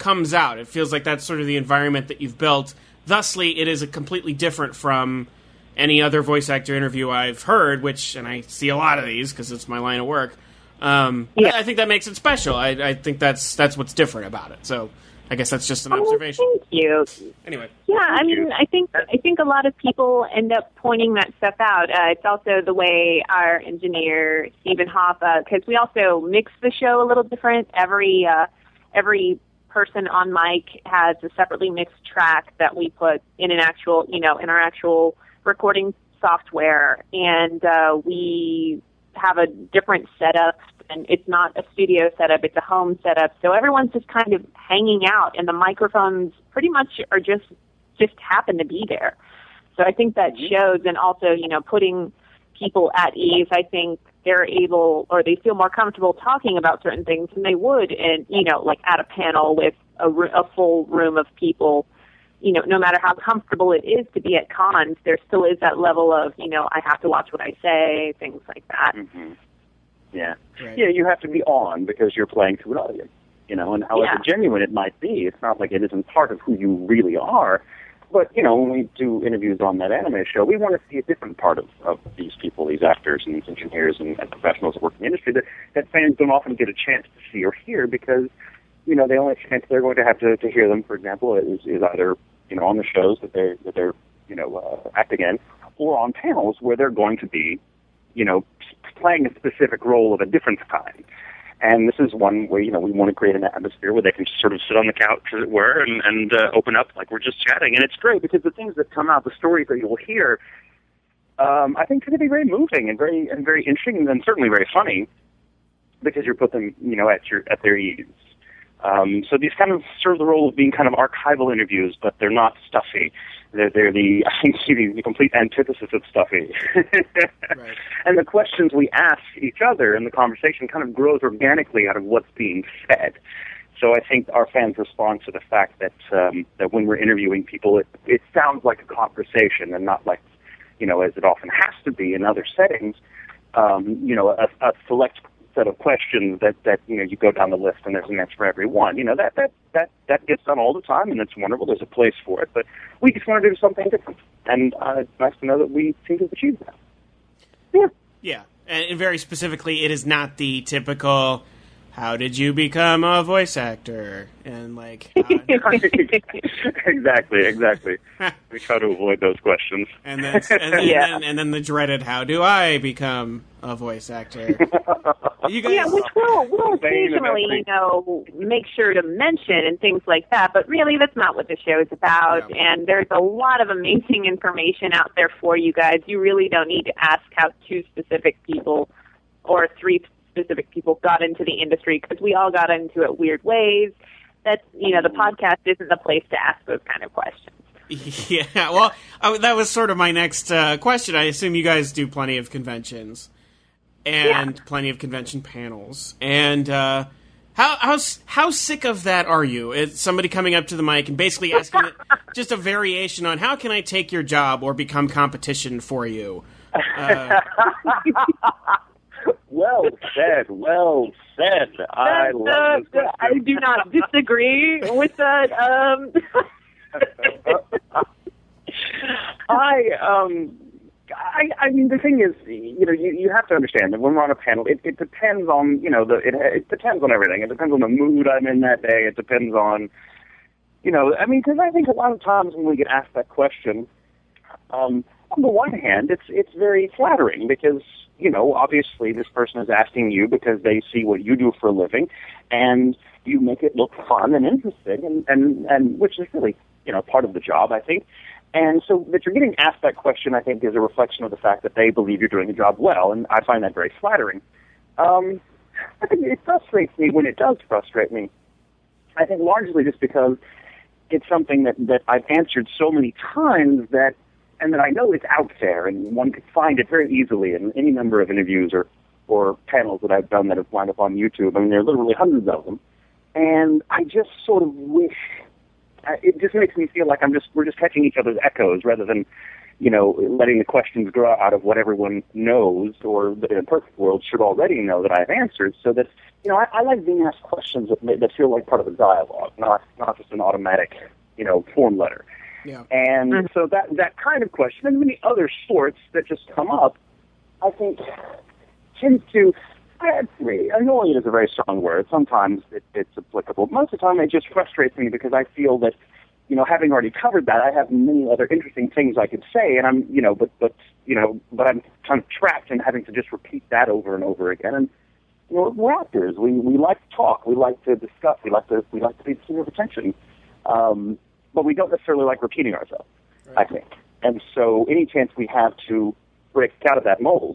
comes out. It feels like that's sort of the environment that you've built. Thusly, it is a completely different from any other voice actor interview I've heard, which, and I see a lot of these because it's my line of work. Um, yeah. I think that makes it special. I, I think that's that's what's different about it. So I guess that's just an oh, observation. Thank you. Anyway. Yeah, I mean, I think I think a lot of people end up pointing that stuff out. Uh, it's also the way our engineer Stephen Hoffa, because we also mix the show a little different. Every uh, every person on mic has a separately mixed track that we put in an actual, you know, in our actual recording software, and uh, we have a different setup. And it's not a studio setup, it's a home setup. So everyone's just kind of hanging out, and the microphones pretty much are just just happen to be there. So I think that shows, and also, you know, putting people at ease. I think they're able, or they feel more comfortable talking about certain things than they would, and you know, like at a panel with a, a full room of people. You know, no matter how comfortable it is to be at cons, there still is that level of, you know, I have to watch what I say, things like that. Mm-hmm. Yeah. Right. Yeah, you have to be on because you're playing to an audience, you know, and however Yeah. genuine it might be, it's not like it isn't part of who you really are. But, you know, when we do interviews on that anime show, we want to see a different part of, of these people, these actors and these engineers and, and professionals that work in the industry that, that fans don't often get a chance to see or hear because, you know, the only chance they're going to have to, to hear them, for example, is, is either, you know, on the shows that they're, that they're you know, uh, acting in or on panels where they're going to be, you know, playing a specific role of a different kind. And this is one where, you know, we want to create an atmosphere where they can sort of sit on the couch, as it were, and, and uh, open up like we're just chatting. And it's great because the things that come out, the stories that you'll hear, um, I think tend to be very moving and very and very interesting and certainly very funny because you put them, you know, at your at their ease. Um, so these kind of serve the role of being kind of archival interviews, but they're not stuffy. They're, they're the, I think, the, the complete antithesis of stuffy. Right. And the questions we ask each other in the conversation kind of grows organically out of what's being said. So I think our fans respond to the fact that um, that when we're interviewing people, it, it sounds like a conversation and not like, you know, as it often has to be in other settings, um, you know, a, a select set of questions that, that, you know, you go down the list and there's an answer for every one. You know, that, that, that, that gets done all the time and it's wonderful. There's a place for it. But we just want to do something different. And uh, it's nice to know that we seem to have achieved that. Yeah. Yeah. And very specifically, it is not the typical, how did you become a voice actor? And like, how... exactly, exactly. We try to avoid those questions. And then, and, then, Yeah. and, then, and then the dreaded, how do I become a voice actor? You guys, Yeah, which we'll, we'll Vein of occasionally, you know, make sure to mention and things like that. But really, that's not what the show is about. Yeah. And there's a lot of amazing information out there for you guys. You really don't need to ask how two specific people or three specific people got into the industry because we all got into it weird ways. That's, you know, the podcast isn't the place to ask those kind of questions. Yeah, well, I, that was sort of my next uh, question. I assume you guys do plenty of conventions and Yeah. plenty of convention panels. And uh, how how how sick of that are you? Is somebody coming up to the mic and basically asking it, just a variation on how can I take your job or become competition for you? Uh, Well said, well said. I love Uh, this question. I do not disagree with that. Um, I um I I mean the thing is, you know, you, you have to understand that when we're on a panel, it, it depends on, you know, the it, it depends on everything. It depends on the mood I'm in that day. It depends on, you know, I mean, because I think a lot of times when we get asked that question, um, on the one hand, it's it's very flattering because, you know, obviously this person is asking you because they see what you do for a living, and you make it look fun and interesting, and, and, and which is really, you know, part of the job, I think. And so that you're getting asked that question, I think, is a reflection of the fact that they believe you're doing the job well, and I find that very flattering. Um, I think it frustrates me when it does frustrate me. I think largely just because it's something that, that I've answered so many times that, and that I know it's out there, and one could find it very easily in any number of interviews or, or panels that I've done that have wound up on YouTube. I mean, there are literally hundreds of them. And I just sort of wish, uh, it just makes me feel like I'm just, we're just catching each other's echoes rather than, you know, letting the questions grow out of what everyone knows or that in a perfect world should already know that I've answered, so that, you know, I, I like being asked questions that, may, that feel like part of a dialogue, not not just an automatic, you know, form letter. Yeah. And mm-hmm. so that that kind of question, and many other sorts that just come up, I think tends to, I, annoying is a very strong word. Sometimes it, it's applicable. Most of the time it just frustrates me because I feel that, you know, having already covered that, I have many other interesting things I could say, and I'm, you know, but, but, you know, but I'm kind of trapped in having to just repeat that over and over again. And, you know, we're actors. We, we like to talk. We like to discuss. We like to, we like to be the center of attention. Um, but we don't necessarily like repeating ourselves, right. I think. And so any chance we have to break out of that mold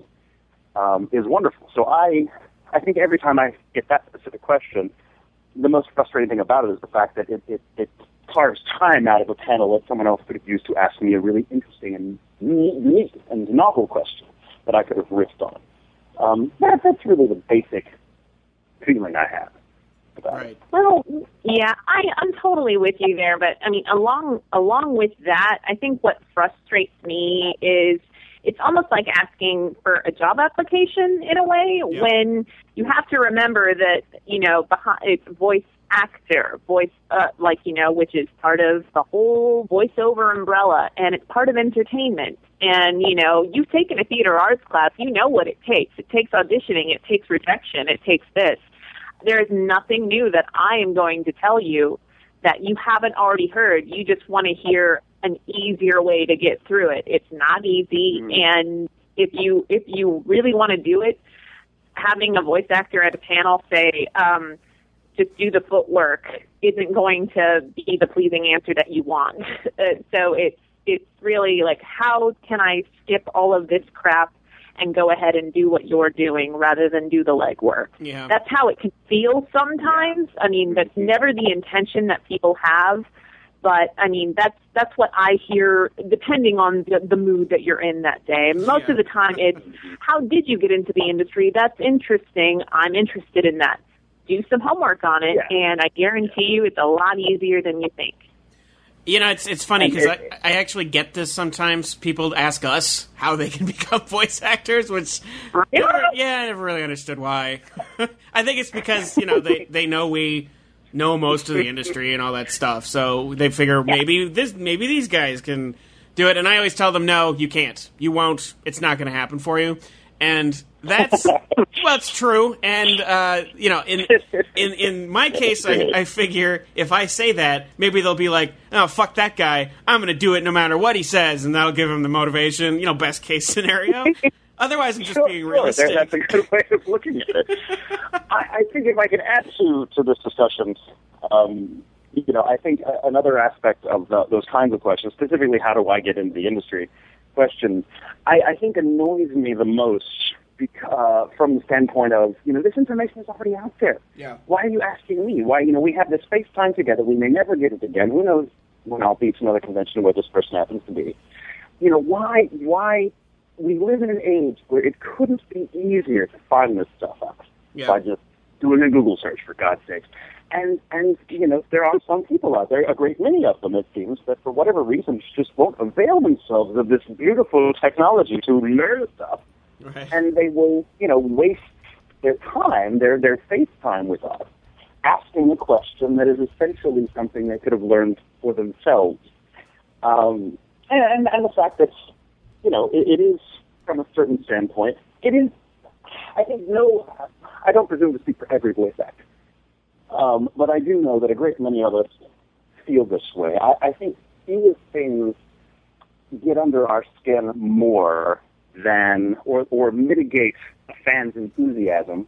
um, is wonderful. So I, I think every time I get that specific question, the most frustrating thing about it is the fact that it, it, it carves time out of a panel that someone else could have used to ask me a really interesting and unique and novel question that I could have riffed on. Um, that, that's really the basic feeling I have. Right. Well, yeah, I, I'm totally with you there. But, I mean, along along with that, I think what frustrates me is it's almost like asking for a job application in a way yeah. when you have to remember that, you know, behind, it's voice actor, voice, uh, like, you know, which is part of the whole voiceover umbrella, and it's part of entertainment. And, you know, you've taken a theater arts class, you know what it takes. It takes auditioning, it takes rejection, it takes this. There's nothing new that I am going to tell you that you haven't already heard. You just want to hear an easier way to get through it. It's not easy, mm-hmm. and if you if you really want to do it, having a voice actor at a panel say, um, just do the footwork isn't going to be the pleasing answer that you want. uh, so it's it's really like, how can I skip all of this crap and go ahead and do what you're doing rather than do the legwork? Yeah. That's how it can feel sometimes. I mean, that's never the intention that people have, but I mean, that's that's what I hear depending on the, the mood that you're in that day. Most yeah. of the time it's, how did you get into the industry? That's interesting. I'm interested in that. Do some homework on it, yeah. and I guarantee you it's a lot easier than you think. You know, it's it's funny because I, I actually get this sometimes. People ask us how they can become voice actors, which, yeah, never, yeah I never really understood why. I think it's because, you know, they, they know we know most of the industry and all that stuff, so they figure yeah. maybe this maybe these guys can do it. And I always tell them, no, you can't. You won't. It's not going to happen for you. And that's, well, it's true. And, uh, you know, in in in my case, I, I figure if I say that, maybe they'll be like, oh, fuck that guy. I'm going to do it no matter what he says. And that'll give him the motivation, you know, best case scenario. Otherwise, I'm just sure, being sure. realistic. That, that's a good way of looking at it. I, I think if I could add to, to this discussion, um, you know, I think another aspect of the, those kinds of questions, specifically how do I get into the industry, question, I, I think annoys me the most because, uh, from the standpoint of, you know, this information is already out there. Yeah. Why are you asking me? Why, you know, we have this space time together. We may never get it again. Who knows when I'll be to another convention where this person happens to be. You know, why, why, we live in an age where it couldn't be easier to find this stuff out yeah. by just doing a Google search, for God's sakes. And, and you know, there are some people out there, a great many of them, it seems, that for whatever reason just won't avail themselves of this beautiful technology to learn stuff. Right. And they will, you know, waste their time, their, their face time with us, asking a question that is essentially something they could have learned for themselves. Um, and, and the fact that, you know, it, it is, from a certain standpoint, it is, I think, no, I don't presume to speak for every voice actor. Um, but I do know that a great many of us feel this way. I, I think few things get under our skin more than, or, or mitigate a fan's enthusiasm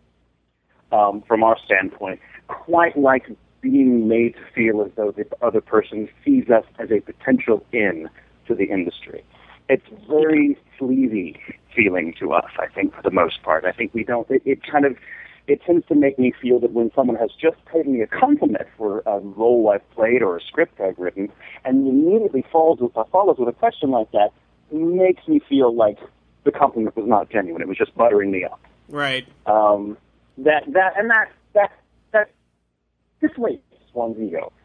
um, from our standpoint, quite like being made to feel as though the other person sees us as a potential in to the industry. It's very sleazy feeling to us, I think, for the most part. I think we don't, it, it kind of, it tends to make me feel that when someone has just paid me a compliment for a role I've played or a script I've written, and immediately follows with, follows with a question like that, makes me feel like the compliment was not genuine. It was just buttering me up. Right. Um, that that and that that that deflates one's ego.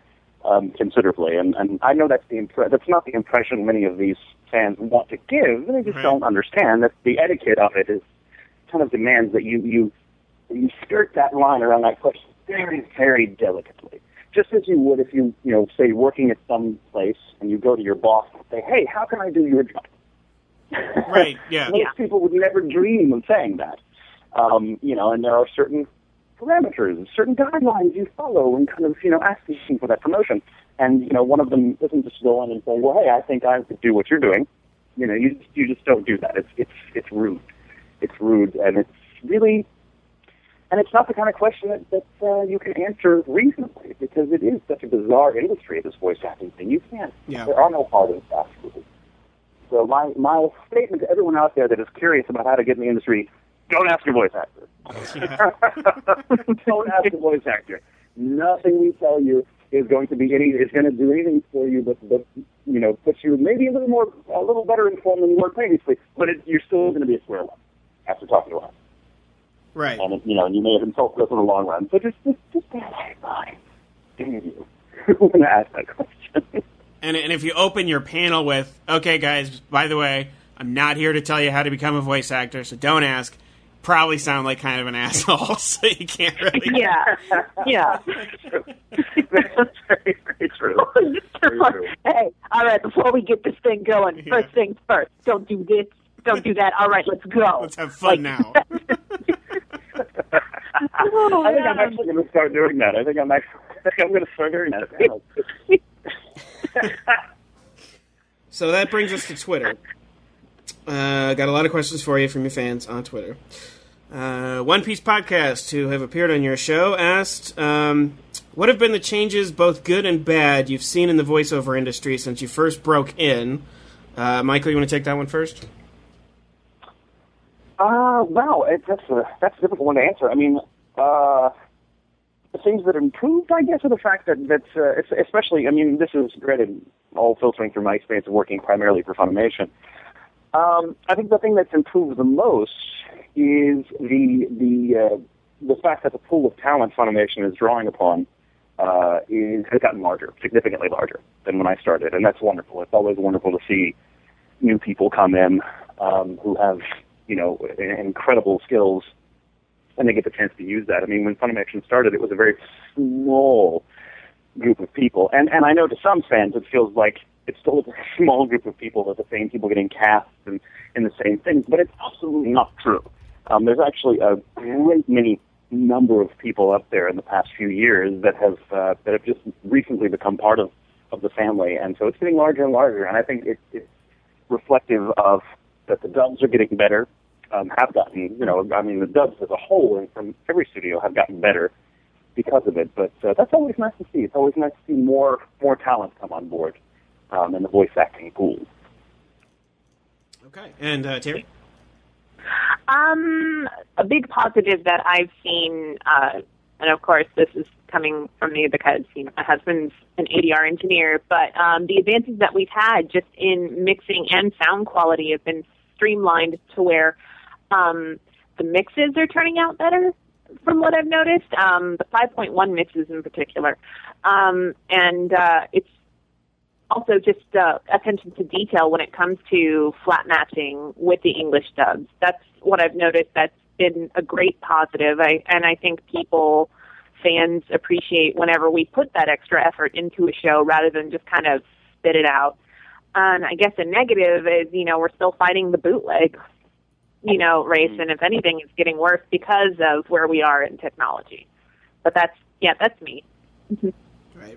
um, considerably. And, and I know that's the impre- that's not the impression many of these fans want to give. They just right. don't understand that the etiquette of it is kind of demands that you you you skirt that line around that question very, very delicately. Just as you would if you, you know, say working at some place and you go to your boss and say, hey, how can I do your job? Right, yeah. Most yeah. people would never dream of saying that. Um, you know, and there are certain parameters, certain guidelines you follow when kind of, you know, asking for that promotion. And, you know, one of them isn't just go on and say, well, hey, I think I could do what you're doing. You know, you, you just don't do that. It's, it's, it's rude. It's rude, and it's really... And it's not the kind of question that, that uh, you can answer reasonably, because it is such a bizarre industry, this voice acting thing. You can't. Yeah. There are no hard and fast rules. So my, my statement to everyone out there that is curious about how to get in the industry, don't ask your voice actor. Yeah. Don't ask your voice actor. Nothing we tell you is going to be any is going to do anything for you but, but you know, put you maybe a little more, a little better informed than you were previously, but it, you're still going to be a square one after talking to us. Right. And, you know, and you may have insulted us in the long run. So just, just, just bear that in mind. Damn you. When I ask that question. And, and if you open your panel with, okay, guys, by the way, I'm not here to tell you how to become a voice actor, so don't ask, probably sound like kind of an asshole, so you can't really... Yeah, yeah. That's very, very true. Very true. Hey, all right, before we get this thing going, Yeah. first things first, don't do this, don't do that. All right, let's go. Let's have fun now. Oh, I think yeah. I'm actually going to start doing that. I think I'm actually, I think I'm going to start doing that. So that brings us to Twitter. Uh, got a lot of questions for you from your fans on Twitter. Uh, One Piece Podcast, who have appeared on your show, asked, um, what have been the changes, both good and bad, you've seen in the voiceover industry since you first broke in? Uh, Michael, you want to take that one first? Uh, wow, it, that's a that's a difficult one to answer. I mean, uh, the things that improved, I guess, are the fact that that uh, it's, especially, I mean, this is granted all filtering through my experience of working primarily for Funimation. Um, I think the thing that's improved the most is the the uh, the fact that the pool of talent Funimation is drawing upon uh, is has gotten larger, significantly larger than when I started, and that's wonderful. It's always wonderful to see new people come in um, who have, you know, incredible skills, and they get the chance to use that. I mean, when Funimation started, it was a very small group of people, and and I know to some fans it feels like it's still a very small group of people, with the same people getting cast and in the same things, but it's absolutely not true. Um, there's actually a great many number of people up there in the past few years that have uh, that have just recently become part of, of the family, and so it's getting larger and larger, and I think it, it's reflective of that the dubs are getting better, um, have gotten, you know, I mean, the dubs as a whole and from every studio have gotten better because of it, but uh, that's always nice to see. It's always nice to see more more talent come on board um, in the voice acting pool. Okay. And, uh, Terry? Um, a big positive that I've seen, uh, and of course this is coming from me because, you know, my husband's an A D R engineer, but um, the advances that we've had just in mixing and sound quality have been streamlined to where um, the mixes are turning out better, from what I've noticed, um, the five point one mixes in particular. Um, and uh, it's also just uh, attention to detail when it comes to flat matching with the English dubs. That's what I've noticed. That's been a great positive. I, and I think people, fans, appreciate whenever we put that extra effort into a show rather than just kind of spit it out. And I guess a negative is, you know, we're still fighting the bootleg, you know, race, and if anything, it's getting worse because of where we are in technology. But that's, yeah, that's me. Right.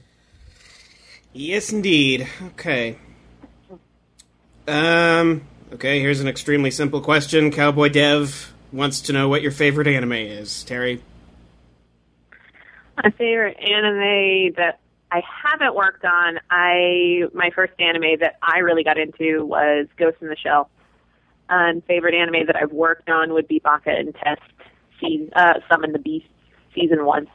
Yes, indeed. Okay. Um. Okay, here's an extremely simple question. Cowboy Dev wants to know what your favorite anime is. Terry? My favorite anime that I haven't worked on, I my first anime that I really got into was Ghost in the Shell. And favorite anime that I've worked on would be Baka and Test, season, uh, Summon the Beast, season one.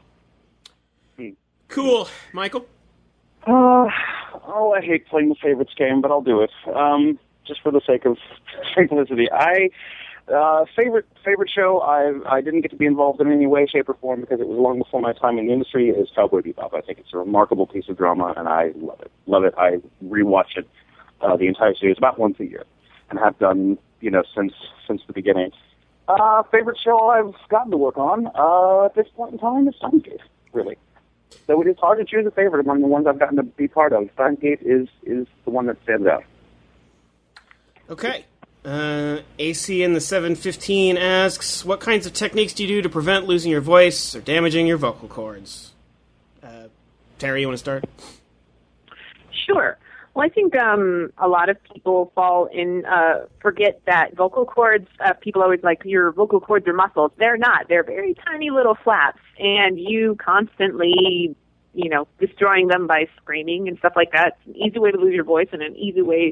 Cool. Michael? Uh, oh, I hate playing the favorites game, but I'll do it. Um, just for the sake of simplicity. I Uh, favorite favorite show I I didn't get to be involved in any way, shape, or form because it was long before my time in the industry is Cowboy Bebop. I think it's a remarkable piece of drama, and I love it. Love it. I rewatch it uh, the entire series about once a year, and have done you know since since the beginning. Uh, favorite show I've gotten to work on uh, at this point in time is Steins Gate, really. So it is hard to choose a favorite among the ones I've gotten to be part of. Steins Gate is is the one that stands out. Okay. Uh, A C in the seven fifteen asks, what kinds of techniques do you do to prevent losing your voice or damaging your vocal cords? Uh, Terry, you want to start? Sure. Well, I think um, a lot of people fall in, uh, forget that vocal cords, uh, people always like, your vocal cords are muscles. They're not. They're very tiny little flaps, and you constantly, you know, destroying them by screaming and stuff like that. It's an easy way to lose your voice and an easy way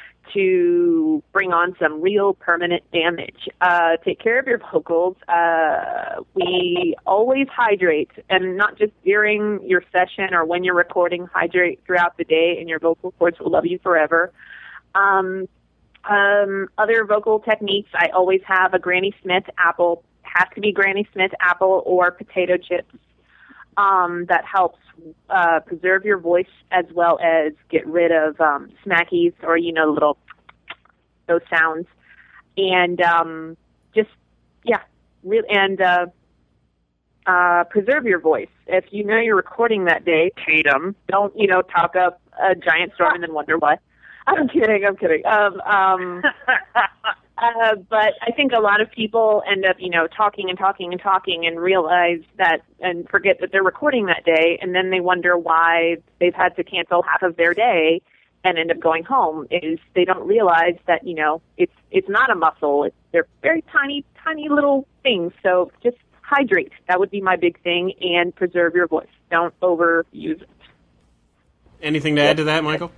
to bring on some real permanent damage. Uh, take care of your vocals. Uh, we always hydrate, and not just during your session or when you're recording. Hydrate throughout the day, and your vocal cords will love you forever. Um, um, other vocal techniques, I always have a Granny Smith apple. Has to be Granny Smith apple or potato chips. Um, that helps uh, preserve your voice as well as get rid of um, smackies or, you know, little those sounds. And um, just, yeah, re- and uh, uh, preserve your voice. If you know you're recording that day, Tatum, don't, you know, talk up a giant storm and then wonder why. I'm kidding, I'm kidding. Um, um, Uh, but I think a lot of people end up, you know, talking and talking and talking and realize that and forget that they're recording that day, and then they wonder why they've had to cancel half of their day and end up going home. Is they don't realize that, you know, it's it's not a muscle. It's, they're very tiny, tiny little things. So just hydrate. That would be my big thing, and preserve your voice. Don't overuse it. Anything to add to that, Michael?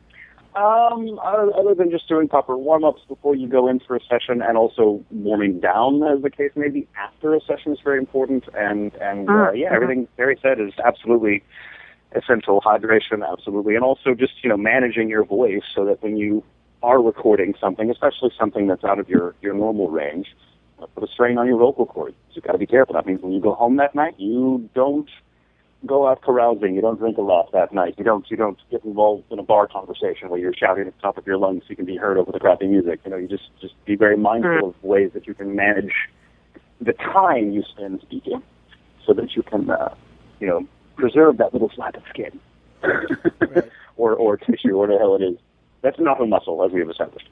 Um, other than just doing proper warm-ups before you go in for a session, and also warming down, as the case may be, after a session is very important. And, and uh, yeah, everything Barry said is absolutely essential. Hydration, absolutely. And also just, you know, managing your voice so that when you are recording something, especially something that's out of your, your normal range, uh, put a strain on your vocal cords. You've got to be careful. That means when you go home that night, you don't go out carousing. You don't drink a lot that night. You don't you don't get involved in a bar conversation where you're shouting at the top of your lungs so you can be heard over the crappy music. You know, you just, just be very mindful mm. of ways that you can manage the time you spend speaking so that you can, uh, you know, preserve that little flap of skin right. or, or tissue or whatever the hell it is. That's not a muscle, as we have established.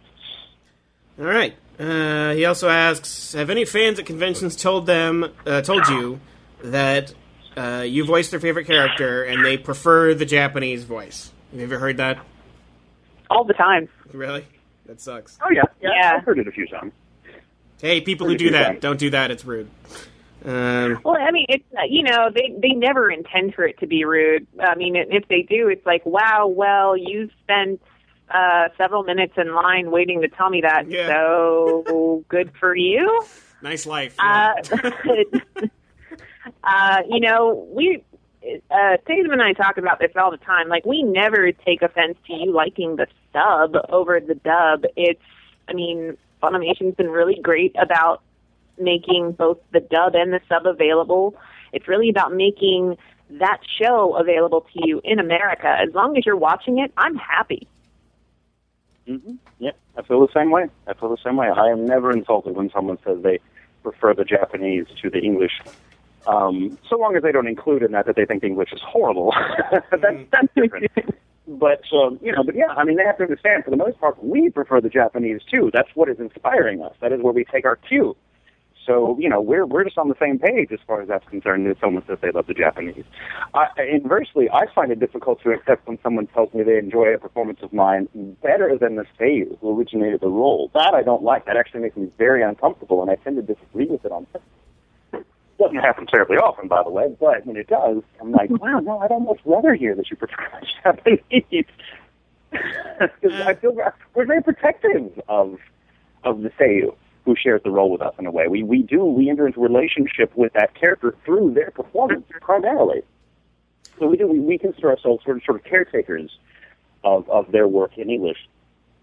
All right. Uh, he also asks, have any fans at conventions told them, uh, told you that Uh, you voice their favorite character, and they prefer the Japanese voice? Have you ever heard that? All the time. Really? That sucks. Oh, yeah. Yeah, yeah. I've heard it a few times. Hey, people who do that, times. don't do that. It's rude. Um, well, I mean, it's you know, they, they never intend for it to be rude. I mean, if they do, it's like, wow, well, you spent uh, several minutes in line waiting to tell me that, yeah. so good for you. Nice life. Yeah. Uh, Uh, you know, we, uh, Tatum and I talk about this all the time. Like, we never take offense to you liking the sub over the dub. It's, I mean, Funimation's been really great about making both the dub and the sub available. It's really about making that show available to you in America. As long as you're watching it, I'm happy. Mm-hmm. Yeah, I feel the same way. I feel the same way. I am never insulted when someone says they prefer the Japanese to the English. Um, so long as they don't include in that that they think the English is horrible. that's, that's different. But, um, you know, but yeah, I mean, they have to understand, for the most part, we prefer the Japanese, too. That's what is inspiring us. That is where we take our cue. So, you know, we're we're just on the same page as far as that's concerned if someone says they love the Japanese. I, inversely, I find it difficult to accept when someone tells me they enjoy a performance of mine better than the Seiyu who originated the role. That I don't like. That actually makes me very uncomfortable, and I tend to disagree with it on purpose. Doesn't happen terribly often, by the way, but when it does, I'm like, wow, no, I'd almost rather hear that you prefer Japanese. Because I feel we're very protective of of the Seiyu who shares the role with us in a way. We we do, we enter into a relationship with that character through their performance primarily. So we do, we, we consider ourselves sort of, sort of caretakers of, of their work in English.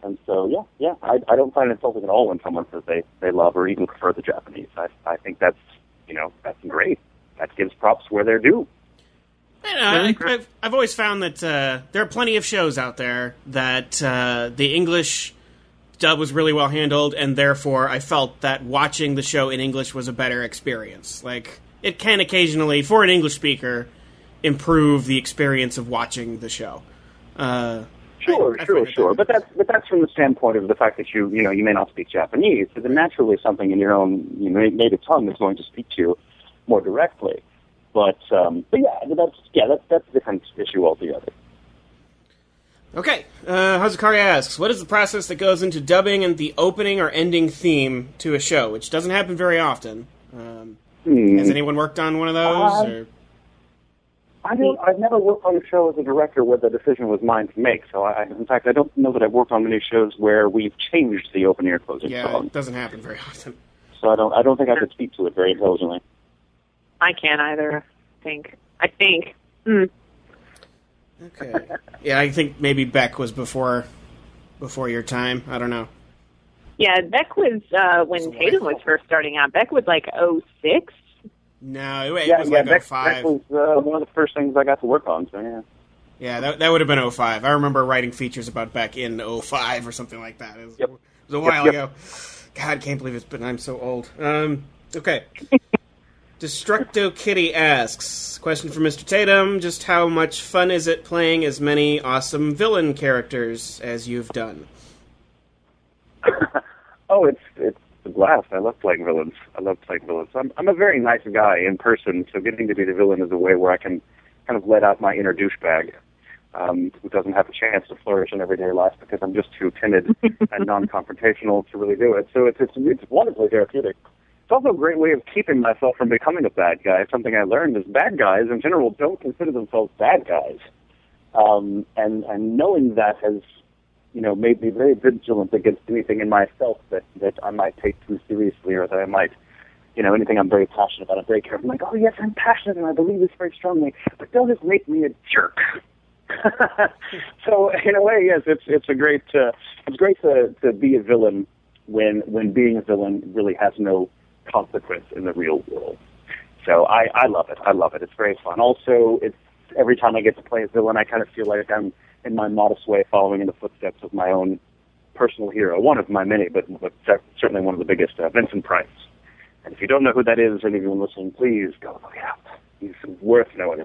And so, yeah, yeah, I, I don't find it insulting at all when someone says they, they love or even prefer the Japanese. I, I think that's, you know, that's great. That gives props where they're due. I know, I, I've, I've always found that uh, there are plenty of shows out there that uh, the English dub was really well handled, and therefore I felt that watching the show in English was a better experience. Like, it can occasionally, for an English speaker, improve the experience of watching the show. Uh, Sure, I, I sure, sure. But that's but that's from the standpoint of the fact that you you know you may not speak Japanese, so then naturally something in your own you know, native tongue is going to speak to you more directly. But um, but yeah, that's yeah that's that's a different issue altogether. Okay, uh, Hazukari asks, what is the process that goes into dubbing and the opening or ending theme to a show, which doesn't happen very often? Um, hmm. Has anyone worked on one of those? Uh, or? I don't. I've never worked on a show as a director where the decision was mine to make. So, I, in fact, I don't know that I've worked on many shows where we've changed the opening or closing yeah, song. It doesn't happen very often. So I don't. I don't think I could speak to it very intelligently. I can't either. I think. I think. Mm. Okay. Yeah, I think maybe Beck was before, before your time. I don't know. Yeah, Beck was uh, when Tatum was first starting out. Beck was like oh six. No, it, yeah, was yeah, like Beck, oh five. Beck was uh, one of the first things I got to work on, so yeah. Yeah, that that would have been oh five. I remember writing features about Beck in oh five or something like that. It was, yep. it was a while yep, yep. ago. God, I can't believe it's been, I'm so old. Um, okay. Destructo Kitty asks, question for Mister Tatum, just how much fun is it playing as many awesome villain characters as you've done? oh, it's it's a blast. I love playing villains. I love playing villains. I'm I'm a very nice guy in person, so getting to be the villain is a way where I can kind of let out my inner douchebag, um, who doesn't have a chance to flourish in everyday life because I'm just too timid and non-confrontational to really do it. So it's it's, it's wonderfully therapeutic. It's also a great way of keeping myself from becoming a bad guy. Something I learned is bad guys in general don't consider themselves bad guys, um, and and knowing that has, you know, made me very vigilant against anything in myself that, that I might take too seriously or that I might, you know, anything I'm very passionate about. I'm very careful. I'm like, oh, yes, I'm passionate and I believe this very strongly, but don't just make me a jerk. So, in a way, yes, it's it's a great uh, it's great to, to be a villain when when being a villain really has no consequence in the real world. So I, I love it. I love it. It's very fun. Also, it's every time I get to play a villain, I kind of feel like I'm in my modest way, following in the footsteps of my own personal hero, one of my many, but, but certainly one of the biggest, uh, Vincent Price. And if you don't know who that is, anyone listening, please go look it up. He's worth knowing.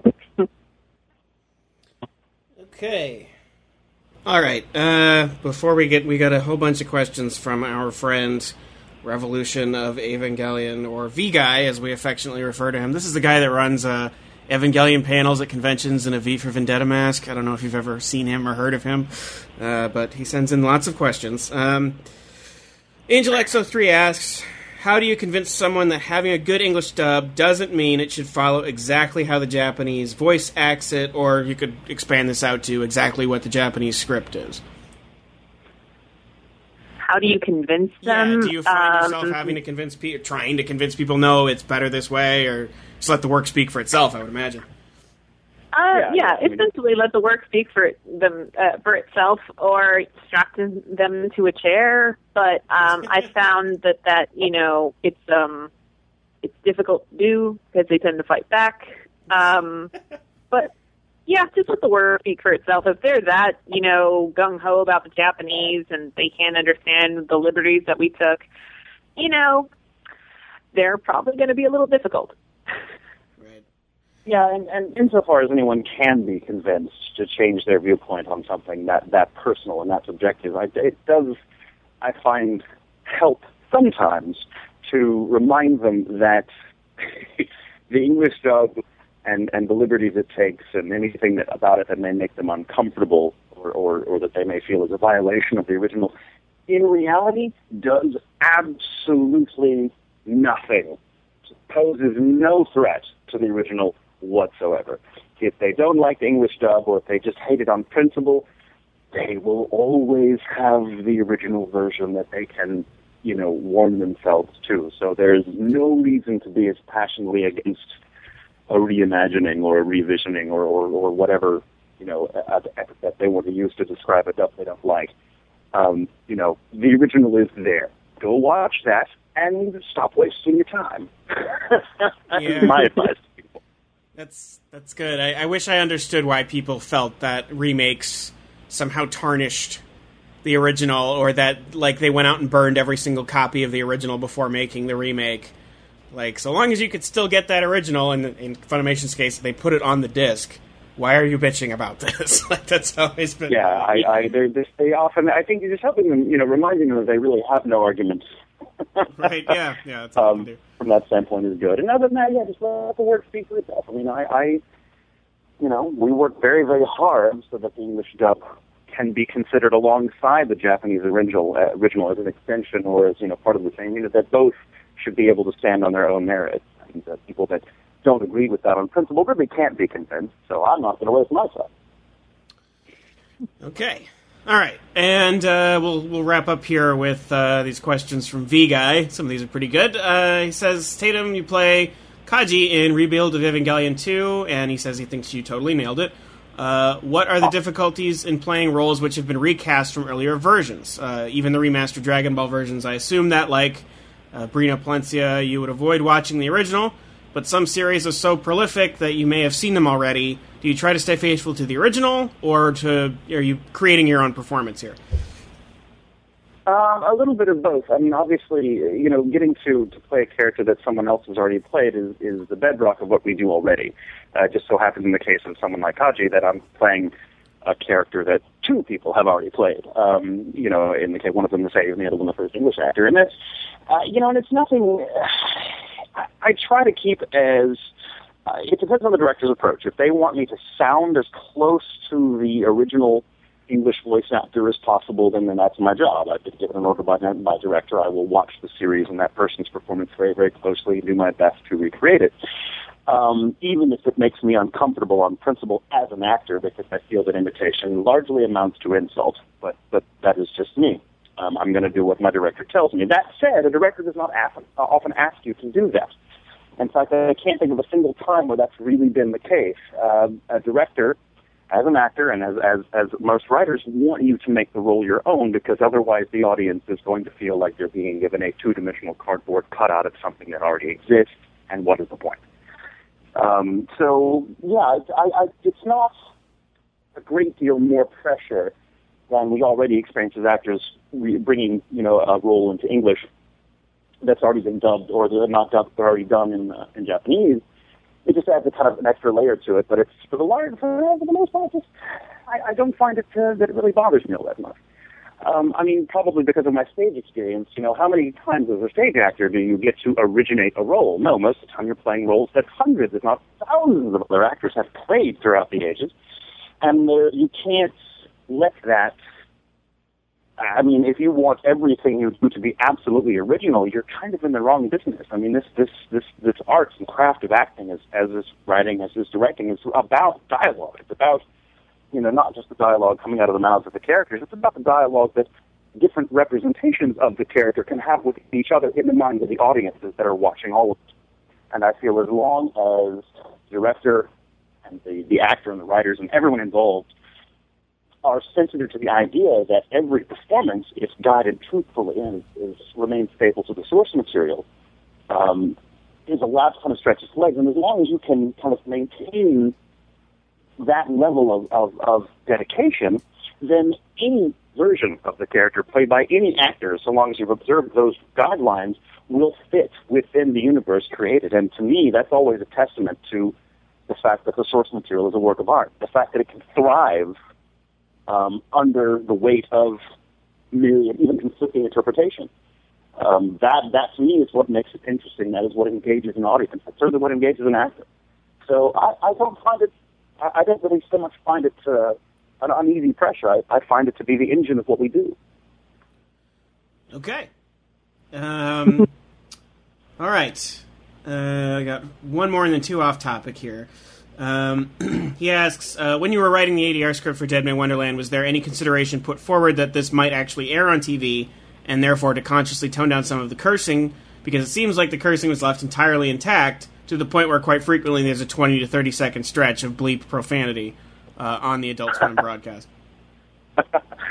Okay. All right. Uh, before we get, we got a whole bunch of questions from our friend Revolution of Evangelion, or V-Guy, as we affectionately refer to him. This is the guy that runs uh, Evangelion panels at conventions in a V for Vendetta mask. I don't know if you've ever seen him or heard of him, uh, but he sends in lots of questions. Um, Angel X oh three asks, how do you convince someone that having a good English dub doesn't mean it should follow exactly how the Japanese voice acts it, or you could expand this out to exactly what the Japanese script is? How do you convince them? Yeah, do you find um, yourself having to convince people, trying to convince people, no, it's better this way, or just let the work speak for itself, I would imagine? Uh, yeah, yeah, I mean, essentially let the work speak for it, them uh, for itself, or strap them to a chair. But um, I found that that you know it's um it's difficult to do because they tend to fight back. Um, but yeah, just let the work speak for itself. If they're that you know gung ho about the Japanese and they can't understand the liberties that we took, you know, they're probably going to be a little difficult. Yeah, and, and insofar as anyone can be convinced to change their viewpoint on something that, that personal and that subjective, I, it does, I find, help sometimes to remind them that the English dub and, and the liberties it takes and anything that, about it that may make them uncomfortable or, or, or that they may feel is a violation of the original, in reality does absolutely nothing. It poses no threat to the original whatsoever. If they don't like the English dub or if they just hate it on principle, they will always have the original version that they can, you know, warm themselves to. So there's no reason to be as passionately against a reimagining or a revisioning or, or, or whatever, you know, epithet they want to use to describe a dub they don't like. Um, you know, the original is there. Go watch that and stop wasting your time. That's Yeah. my advice to people. That's that's good. I, I wish I understood why people felt that remakes somehow tarnished the original, or that like they went out and burned every single copy of the original before making the remake. Like, so long as you could still get that original, and in Funimation's case, they put it on the disc. Why are you bitching about this? Like, that's always been. Yeah, I, I they they often. I think you're just helping them, you know, reminding them that they really have no argument. Right? Yeah, yeah. That's all um, I can do. From that standpoint, is good. And other than that, yeah, just let the work speak for itself. I mean, I, I, you know, we work very, very hard so that the English dub can be considered alongside the Japanese original, uh, original as an extension or as, you know, part of the same unit, that both should be able to stand on their own merits. And uh, people that don't agree with that on principle really can't be convinced, so I'm not going to waste my time. Okay. All right. And uh, we'll we'll wrap up here with uh, these questions from V-Guy. Some of these are pretty good. Uh, he says, Tatum, you play Kaji in Rebuild of Evangelion two, and he says he thinks you totally nailed it. Uh, what are the difficulties in playing roles which have been recast from earlier versions? Uh, even the remastered Dragon Ball versions, I assume that, like uh, Brina Palencia, you would avoid watching the original, but some series are so prolific that you may have seen them already. Do you try to stay faithful to the original, or to are you creating your own performance here? Um, a little bit of both. I mean, obviously, you know, getting to, to play a character that someone else has already played is, is the bedrock of what we do already. Uh, it just so happens in the case of someone like Kaji that I'm playing a character that two people have already played. Um, you know, in the case, one of them the same, and the other one the first English actor. And that's, uh, you know, and it's nothing. I, I try to keep as. Uh, it depends on the director's approach. If they want me to sound as close to the original English voice actor as possible, then, then that's my job. I've been given an order by my director. I will watch the series and that person's performance very, very closely and do my best to recreate it. Um, even if it makes me uncomfortable on principle as an actor, because I feel that imitation largely amounts to insult, but, but that is just me. Um, I'm going to do what my director tells me. That said, a director does not often, uh, often ask you to do that. In fact, I can't think of a single time where that's really been the case. Uh, a director, as an actor and as, as, as most writers, want you to make the role your own, because otherwise the audience is going to feel like they're being given a two-dimensional cardboard cutout of something that already exists, and what is the point? Um, so, yeah, I, I, it's not a great deal more pressure than we already experience as actors bringing, you know, a role into English that's already been dubbed, or they're not dubbed, but already done in uh, in Japanese. It just adds a kind of an extra layer to it. But it's for the large, for, for the most part, just I, I don't find it uh, that it really bothers me all that much. Um, I mean, probably because of my stage experience. You know, how many times as a stage actor do you get to originate a role? No, most of the time you're playing roles that hundreds, if not thousands, of other actors have played throughout the ages, and uh, you can't let that. I mean, if you want everything you do to be absolutely original, you're kind of in the wrong business. I mean, this this this this art and craft of acting, as as is writing, as is directing, is about dialogue. It's about, you know, not just the dialogue coming out of the mouths of the characters. It's about the dialogue that different representations of the character can have with each other in the minds of the audiences that are watching all of it. And I feel as long as the director and the, the actor and the writers and everyone involved are sensitive to the idea that every performance, if guided truthfully and is, remains faithful to the source material, um, is allowed to kind of stretch its legs. And as long as you can kind of maintain that level of, of, of dedication, then any version of the character played by any actor, so long as you've observed those guidelines, will fit within the universe created. And to me, that's always a testament to the fact that the source material is a work of art, the fact that it can thrive Um, under the weight of myriad, even conflicting interpretation. Um, that, that to me is what makes it interesting. That is what engages an audience. That's certainly what engages an actor. So I, I don't find it, I, I don't really so much find it uh, an uneasy pressure. I, I find it to be the engine of what we do. Okay. Um, all right. Uh, I got one more and then two off topic here. Um, he asks, uh, when you were writing the A D R script for Dead Man Wonderland, was there any consideration put forward that this might actually air on T V, and therefore to consciously tone down some of the cursing, because it seems like the cursing was left entirely intact, to the point where quite frequently there's a twenty to thirty second stretch of bleep profanity uh, on the Adult Swim broadcast?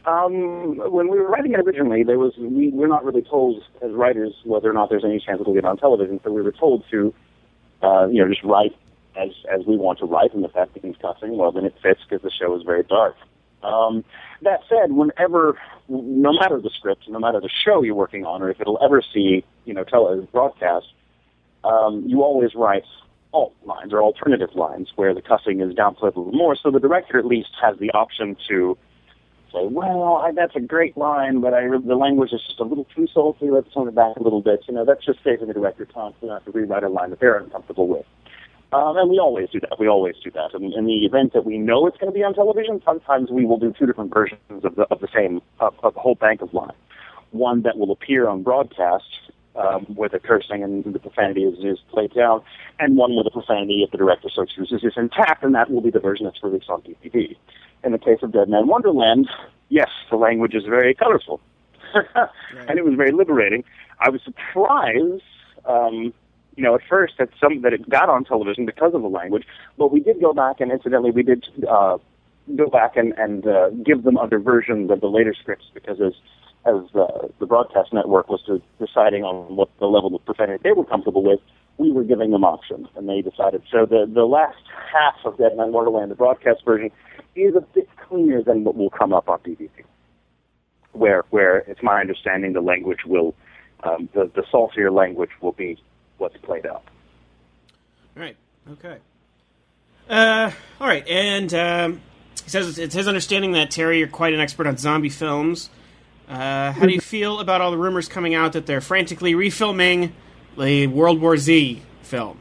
Um, when we were writing it originally, there was we were not really told as writers whether or not there's any chance it'll get on television. So we were told to, uh, you know, just write as as we want to write, and if that means cussing, well, then it fits because the show is very dark. Um, that said, whenever, no matter the script, no matter the show you're working on, or if it'll ever see, you know, tele broadcast, um, you always write alt lines or alternative lines where the cussing is downplayed a little more, so the director at least has the option to say, well, I, that's a great line, but I, the language is just a little too salty, let's tone it back a little bit. You know, that's just saving the director time so they don't have to rewrite a line that they're uncomfortable with. Um, and we always do that. We always do that. And in the event that we know it's going to be on television, sometimes we will do two different versions of the of the same of, of the whole bank of lines. One that will appear on broadcast, um, where the cursing and the profanity is, is played down, and one where the profanity, if the director so chooses, is intact, and that will be the version that's released on D V D. In the case of Dead Man Wonderland, yes, the language is very colorful, right. And it was very liberating. I was surprised. Um, You know, at first that some that it got on television because of the language, but we did go back, and incidentally, we did uh, go back and and uh, give them other versions of the later scripts because as as uh, the broadcast network was to, deciding on what the level of profanity they were comfortable with, we were giving them options, and they decided. So the the last half of Dead Man Wonderland, the broadcast version, is a bit cleaner than what will come up on D V D, where where it's my understanding the language will um, the the saltier language will be what's played out. All right. Okay. Uh, all right. And um, he says it's his understanding that, Terry, you're quite an expert on zombie films. Uh, how do you feel about all the rumors coming out that they're frantically refilming the World War Z film?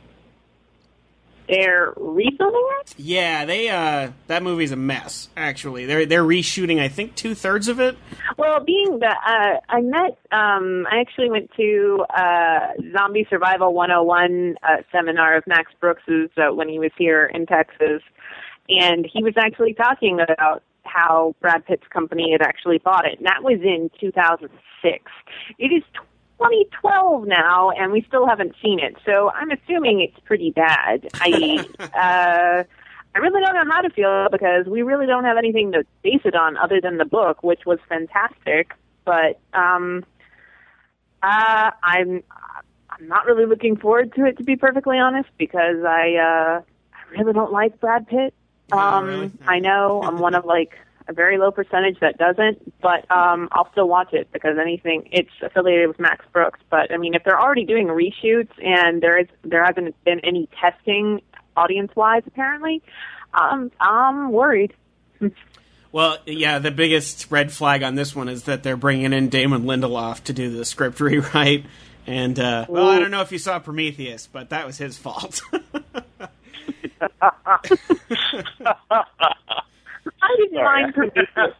They're refilming it? Yeah, they uh, that movie's a mess. Actually, they're they're reshooting, I think, two thirds of it. Well, being that uh, I met, um, I actually went to uh, Zombie Survival one oh one uh, seminar of Max Brooks's uh, when he was here in Texas, and he was actually talking about how Brad Pitt's company had actually bought it, and that was in two thousand six. It is twenty twelve now, and we still haven't seen it, so I'm assuming it's pretty bad. I uh, I really don't know how to feel because we really don't have anything to base it on other than the book, which was fantastic. But um, uh, I'm I'm not really looking forward to it, to be perfectly honest, because I uh, I really don't like Brad Pitt. Um, oh, really? I know I'm one of like a very low percentage that doesn't, but um, I'll still watch it because anything, it's affiliated with Max Brooks. But I mean, if they're already doing reshoots and there is there hasn't been any testing audience-wise, apparently, um, I'm worried. Well, yeah, the biggest red flag on this one is that they're bringing in Damon Lindelof to do the script rewrite. And, uh, well, I don't know if you saw Prometheus, but that was his fault. I didn't Sorry. mind Prometheus.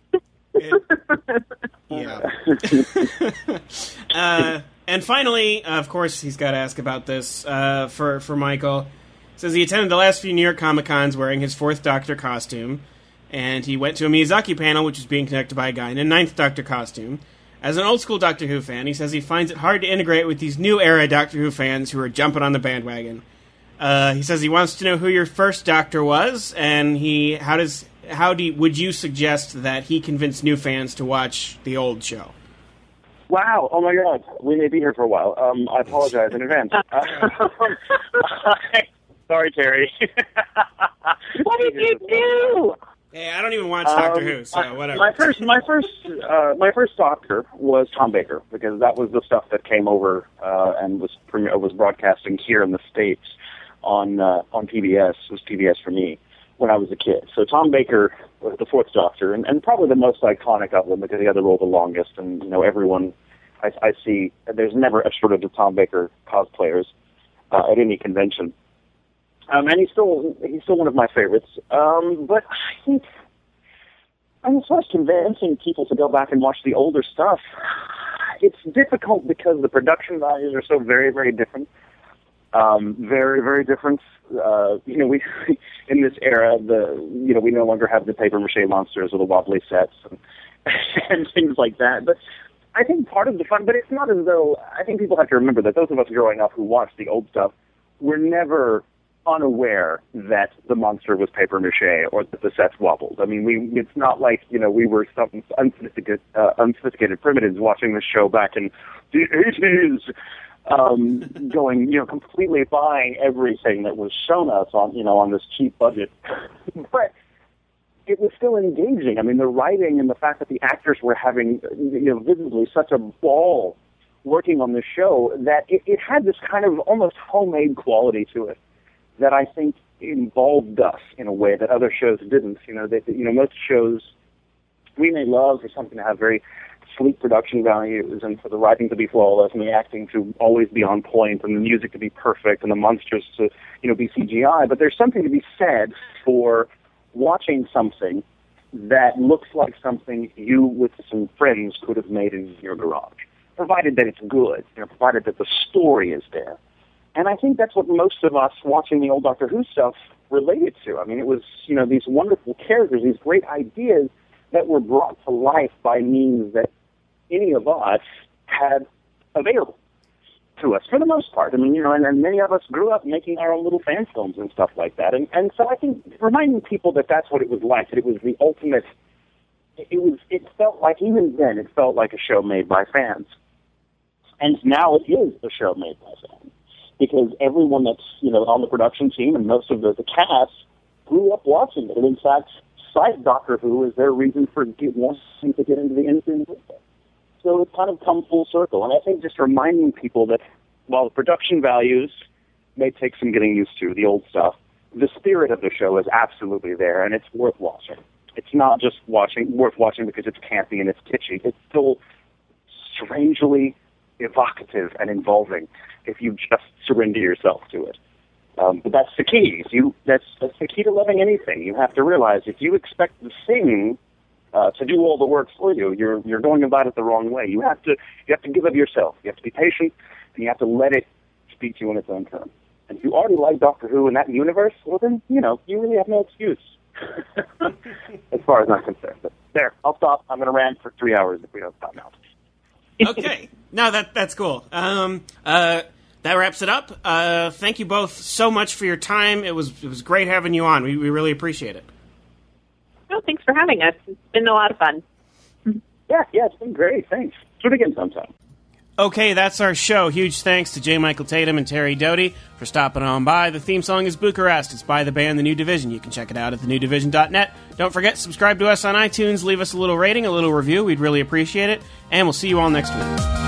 Yeah. uh, and finally, of course, he's got to ask about this uh, for, for Michael. Says he attended the last few New York Comic-Cons wearing his fourth Doctor costume, and he went to a Miyazaki panel, which was being conducted by a guy in a ninth Doctor costume. As an old-school Doctor Who fan, he says he finds it hard to integrate with these new-era Doctor Who fans who are jumping on the bandwagon. Uh, he says he wants to know who your first Doctor was, and he how does how do you, would you suggest that he convince new fans to watch the old show? Wow! Oh my God, we may be here for a while. Um, I apologize in advance. Sorry, Terry. What did you do? Hey, I don't even watch Doctor Um, Who, so my, whatever. My first, my first, uh, my first Doctor was Tom Baker because that was the stuff that came over uh, and was premier, was broadcasting here in the States on uh, on P B S. It was P B S for me when I was a kid. So Tom Baker was the fourth Doctor, and, and probably the most iconic of them because he had the role the longest. And you know, everyone I, I see, there's never a shortage of Tom Baker cosplayers uh, at any convention. Um, and he's still he's still one of my favorites. Um, but I think I mean, as far as convincing people to go back and watch the older stuff, it's difficult because the production values are so very, very different. Um, very, very different. Uh, you know, we in this era, the you know we no longer have the paper mache monsters or the wobbly sets and, and things like that. But I think part of the fun, but it's not as though I think people have to remember that those of us growing up who watched the old stuff were never unaware that the monster was paper mache or that the sets wobbled. I mean, we it's not like, you know, we were some unsophisticated, uh, unsophisticated primitives watching the show back in the eighties, um, going, you know, completely buying everything that was shown us on, you know, on this cheap budget. But it was still engaging. I mean, the writing and the fact that the actors were having, you know, visibly such a ball working on the show that it, it had this kind of almost homemade quality to it that I think involved us in a way that other shows didn't. You know, that you know most shows we may love for something to have very sleek production values and for the writing to be flawless and the acting to always be on point and the music to be perfect and the monsters to, you know, be C G I. But there's something to be said for watching something that looks like something you with some friends could have made in your garage, provided that it's good, you know, provided that the story is there. And I think that's what most of us watching the old Doctor Who stuff related to. I mean, it was, you know, these wonderful characters, these great ideas that were brought to life by means that any of us had available to us, for the most part. I mean, you know, and, and many of us grew up making our own little fan films and stuff like that. And, and so I think reminding people that that's what it was like, that it was the ultimate, it was, it felt like, even then, it felt like a show made by fans. And now it is a show made by fans. Because everyone that's, you know, on the production team and most of the, the cast grew up watching it, and in fact, cite Doctor Who as their reason for get, wanting to get into the industry. So it's kind of come full circle. And I think just reminding people that while the production values may take some getting used to, the old stuff, the spirit of the show is absolutely there, and it's worth watching. It's not just watching worth watching because it's campy and it's kitschy. It's still strangely evocative and involving if you just surrender yourself to it. Um, but that's the key. If you, that's, that's the key to loving anything. You have to realize if you expect the thing uh, to do all the work for you, you're you're going about it the wrong way. You have to you have to give of yourself. You have to be patient, and you have to let it speak to you on its own terms. And if you already like Doctor Who in that universe, well then, you know, you really have no excuse. As far as I'm concerned. But there, I'll stop. I'm going to rant for three hours if we don't stop now. Okay. No, that that's cool. Um, uh, that wraps it up. Uh, thank you both so much for your time. It was it was great having you on. We we really appreciate it. Oh, thanks for having us. It's been a lot of fun. Yeah, yeah, it's been great. Thanks. Do it again sometime. Okay, that's our show. Huge thanks to J. Michael Tatum and Terry Doty for stopping on by. The theme song is Bucharest. It's by the band The New Division. You can check it out at the new division dot net. Don't forget, subscribe to us on iTunes, leave us a little rating, a little review. We'd really appreciate it. And we'll see you all next week.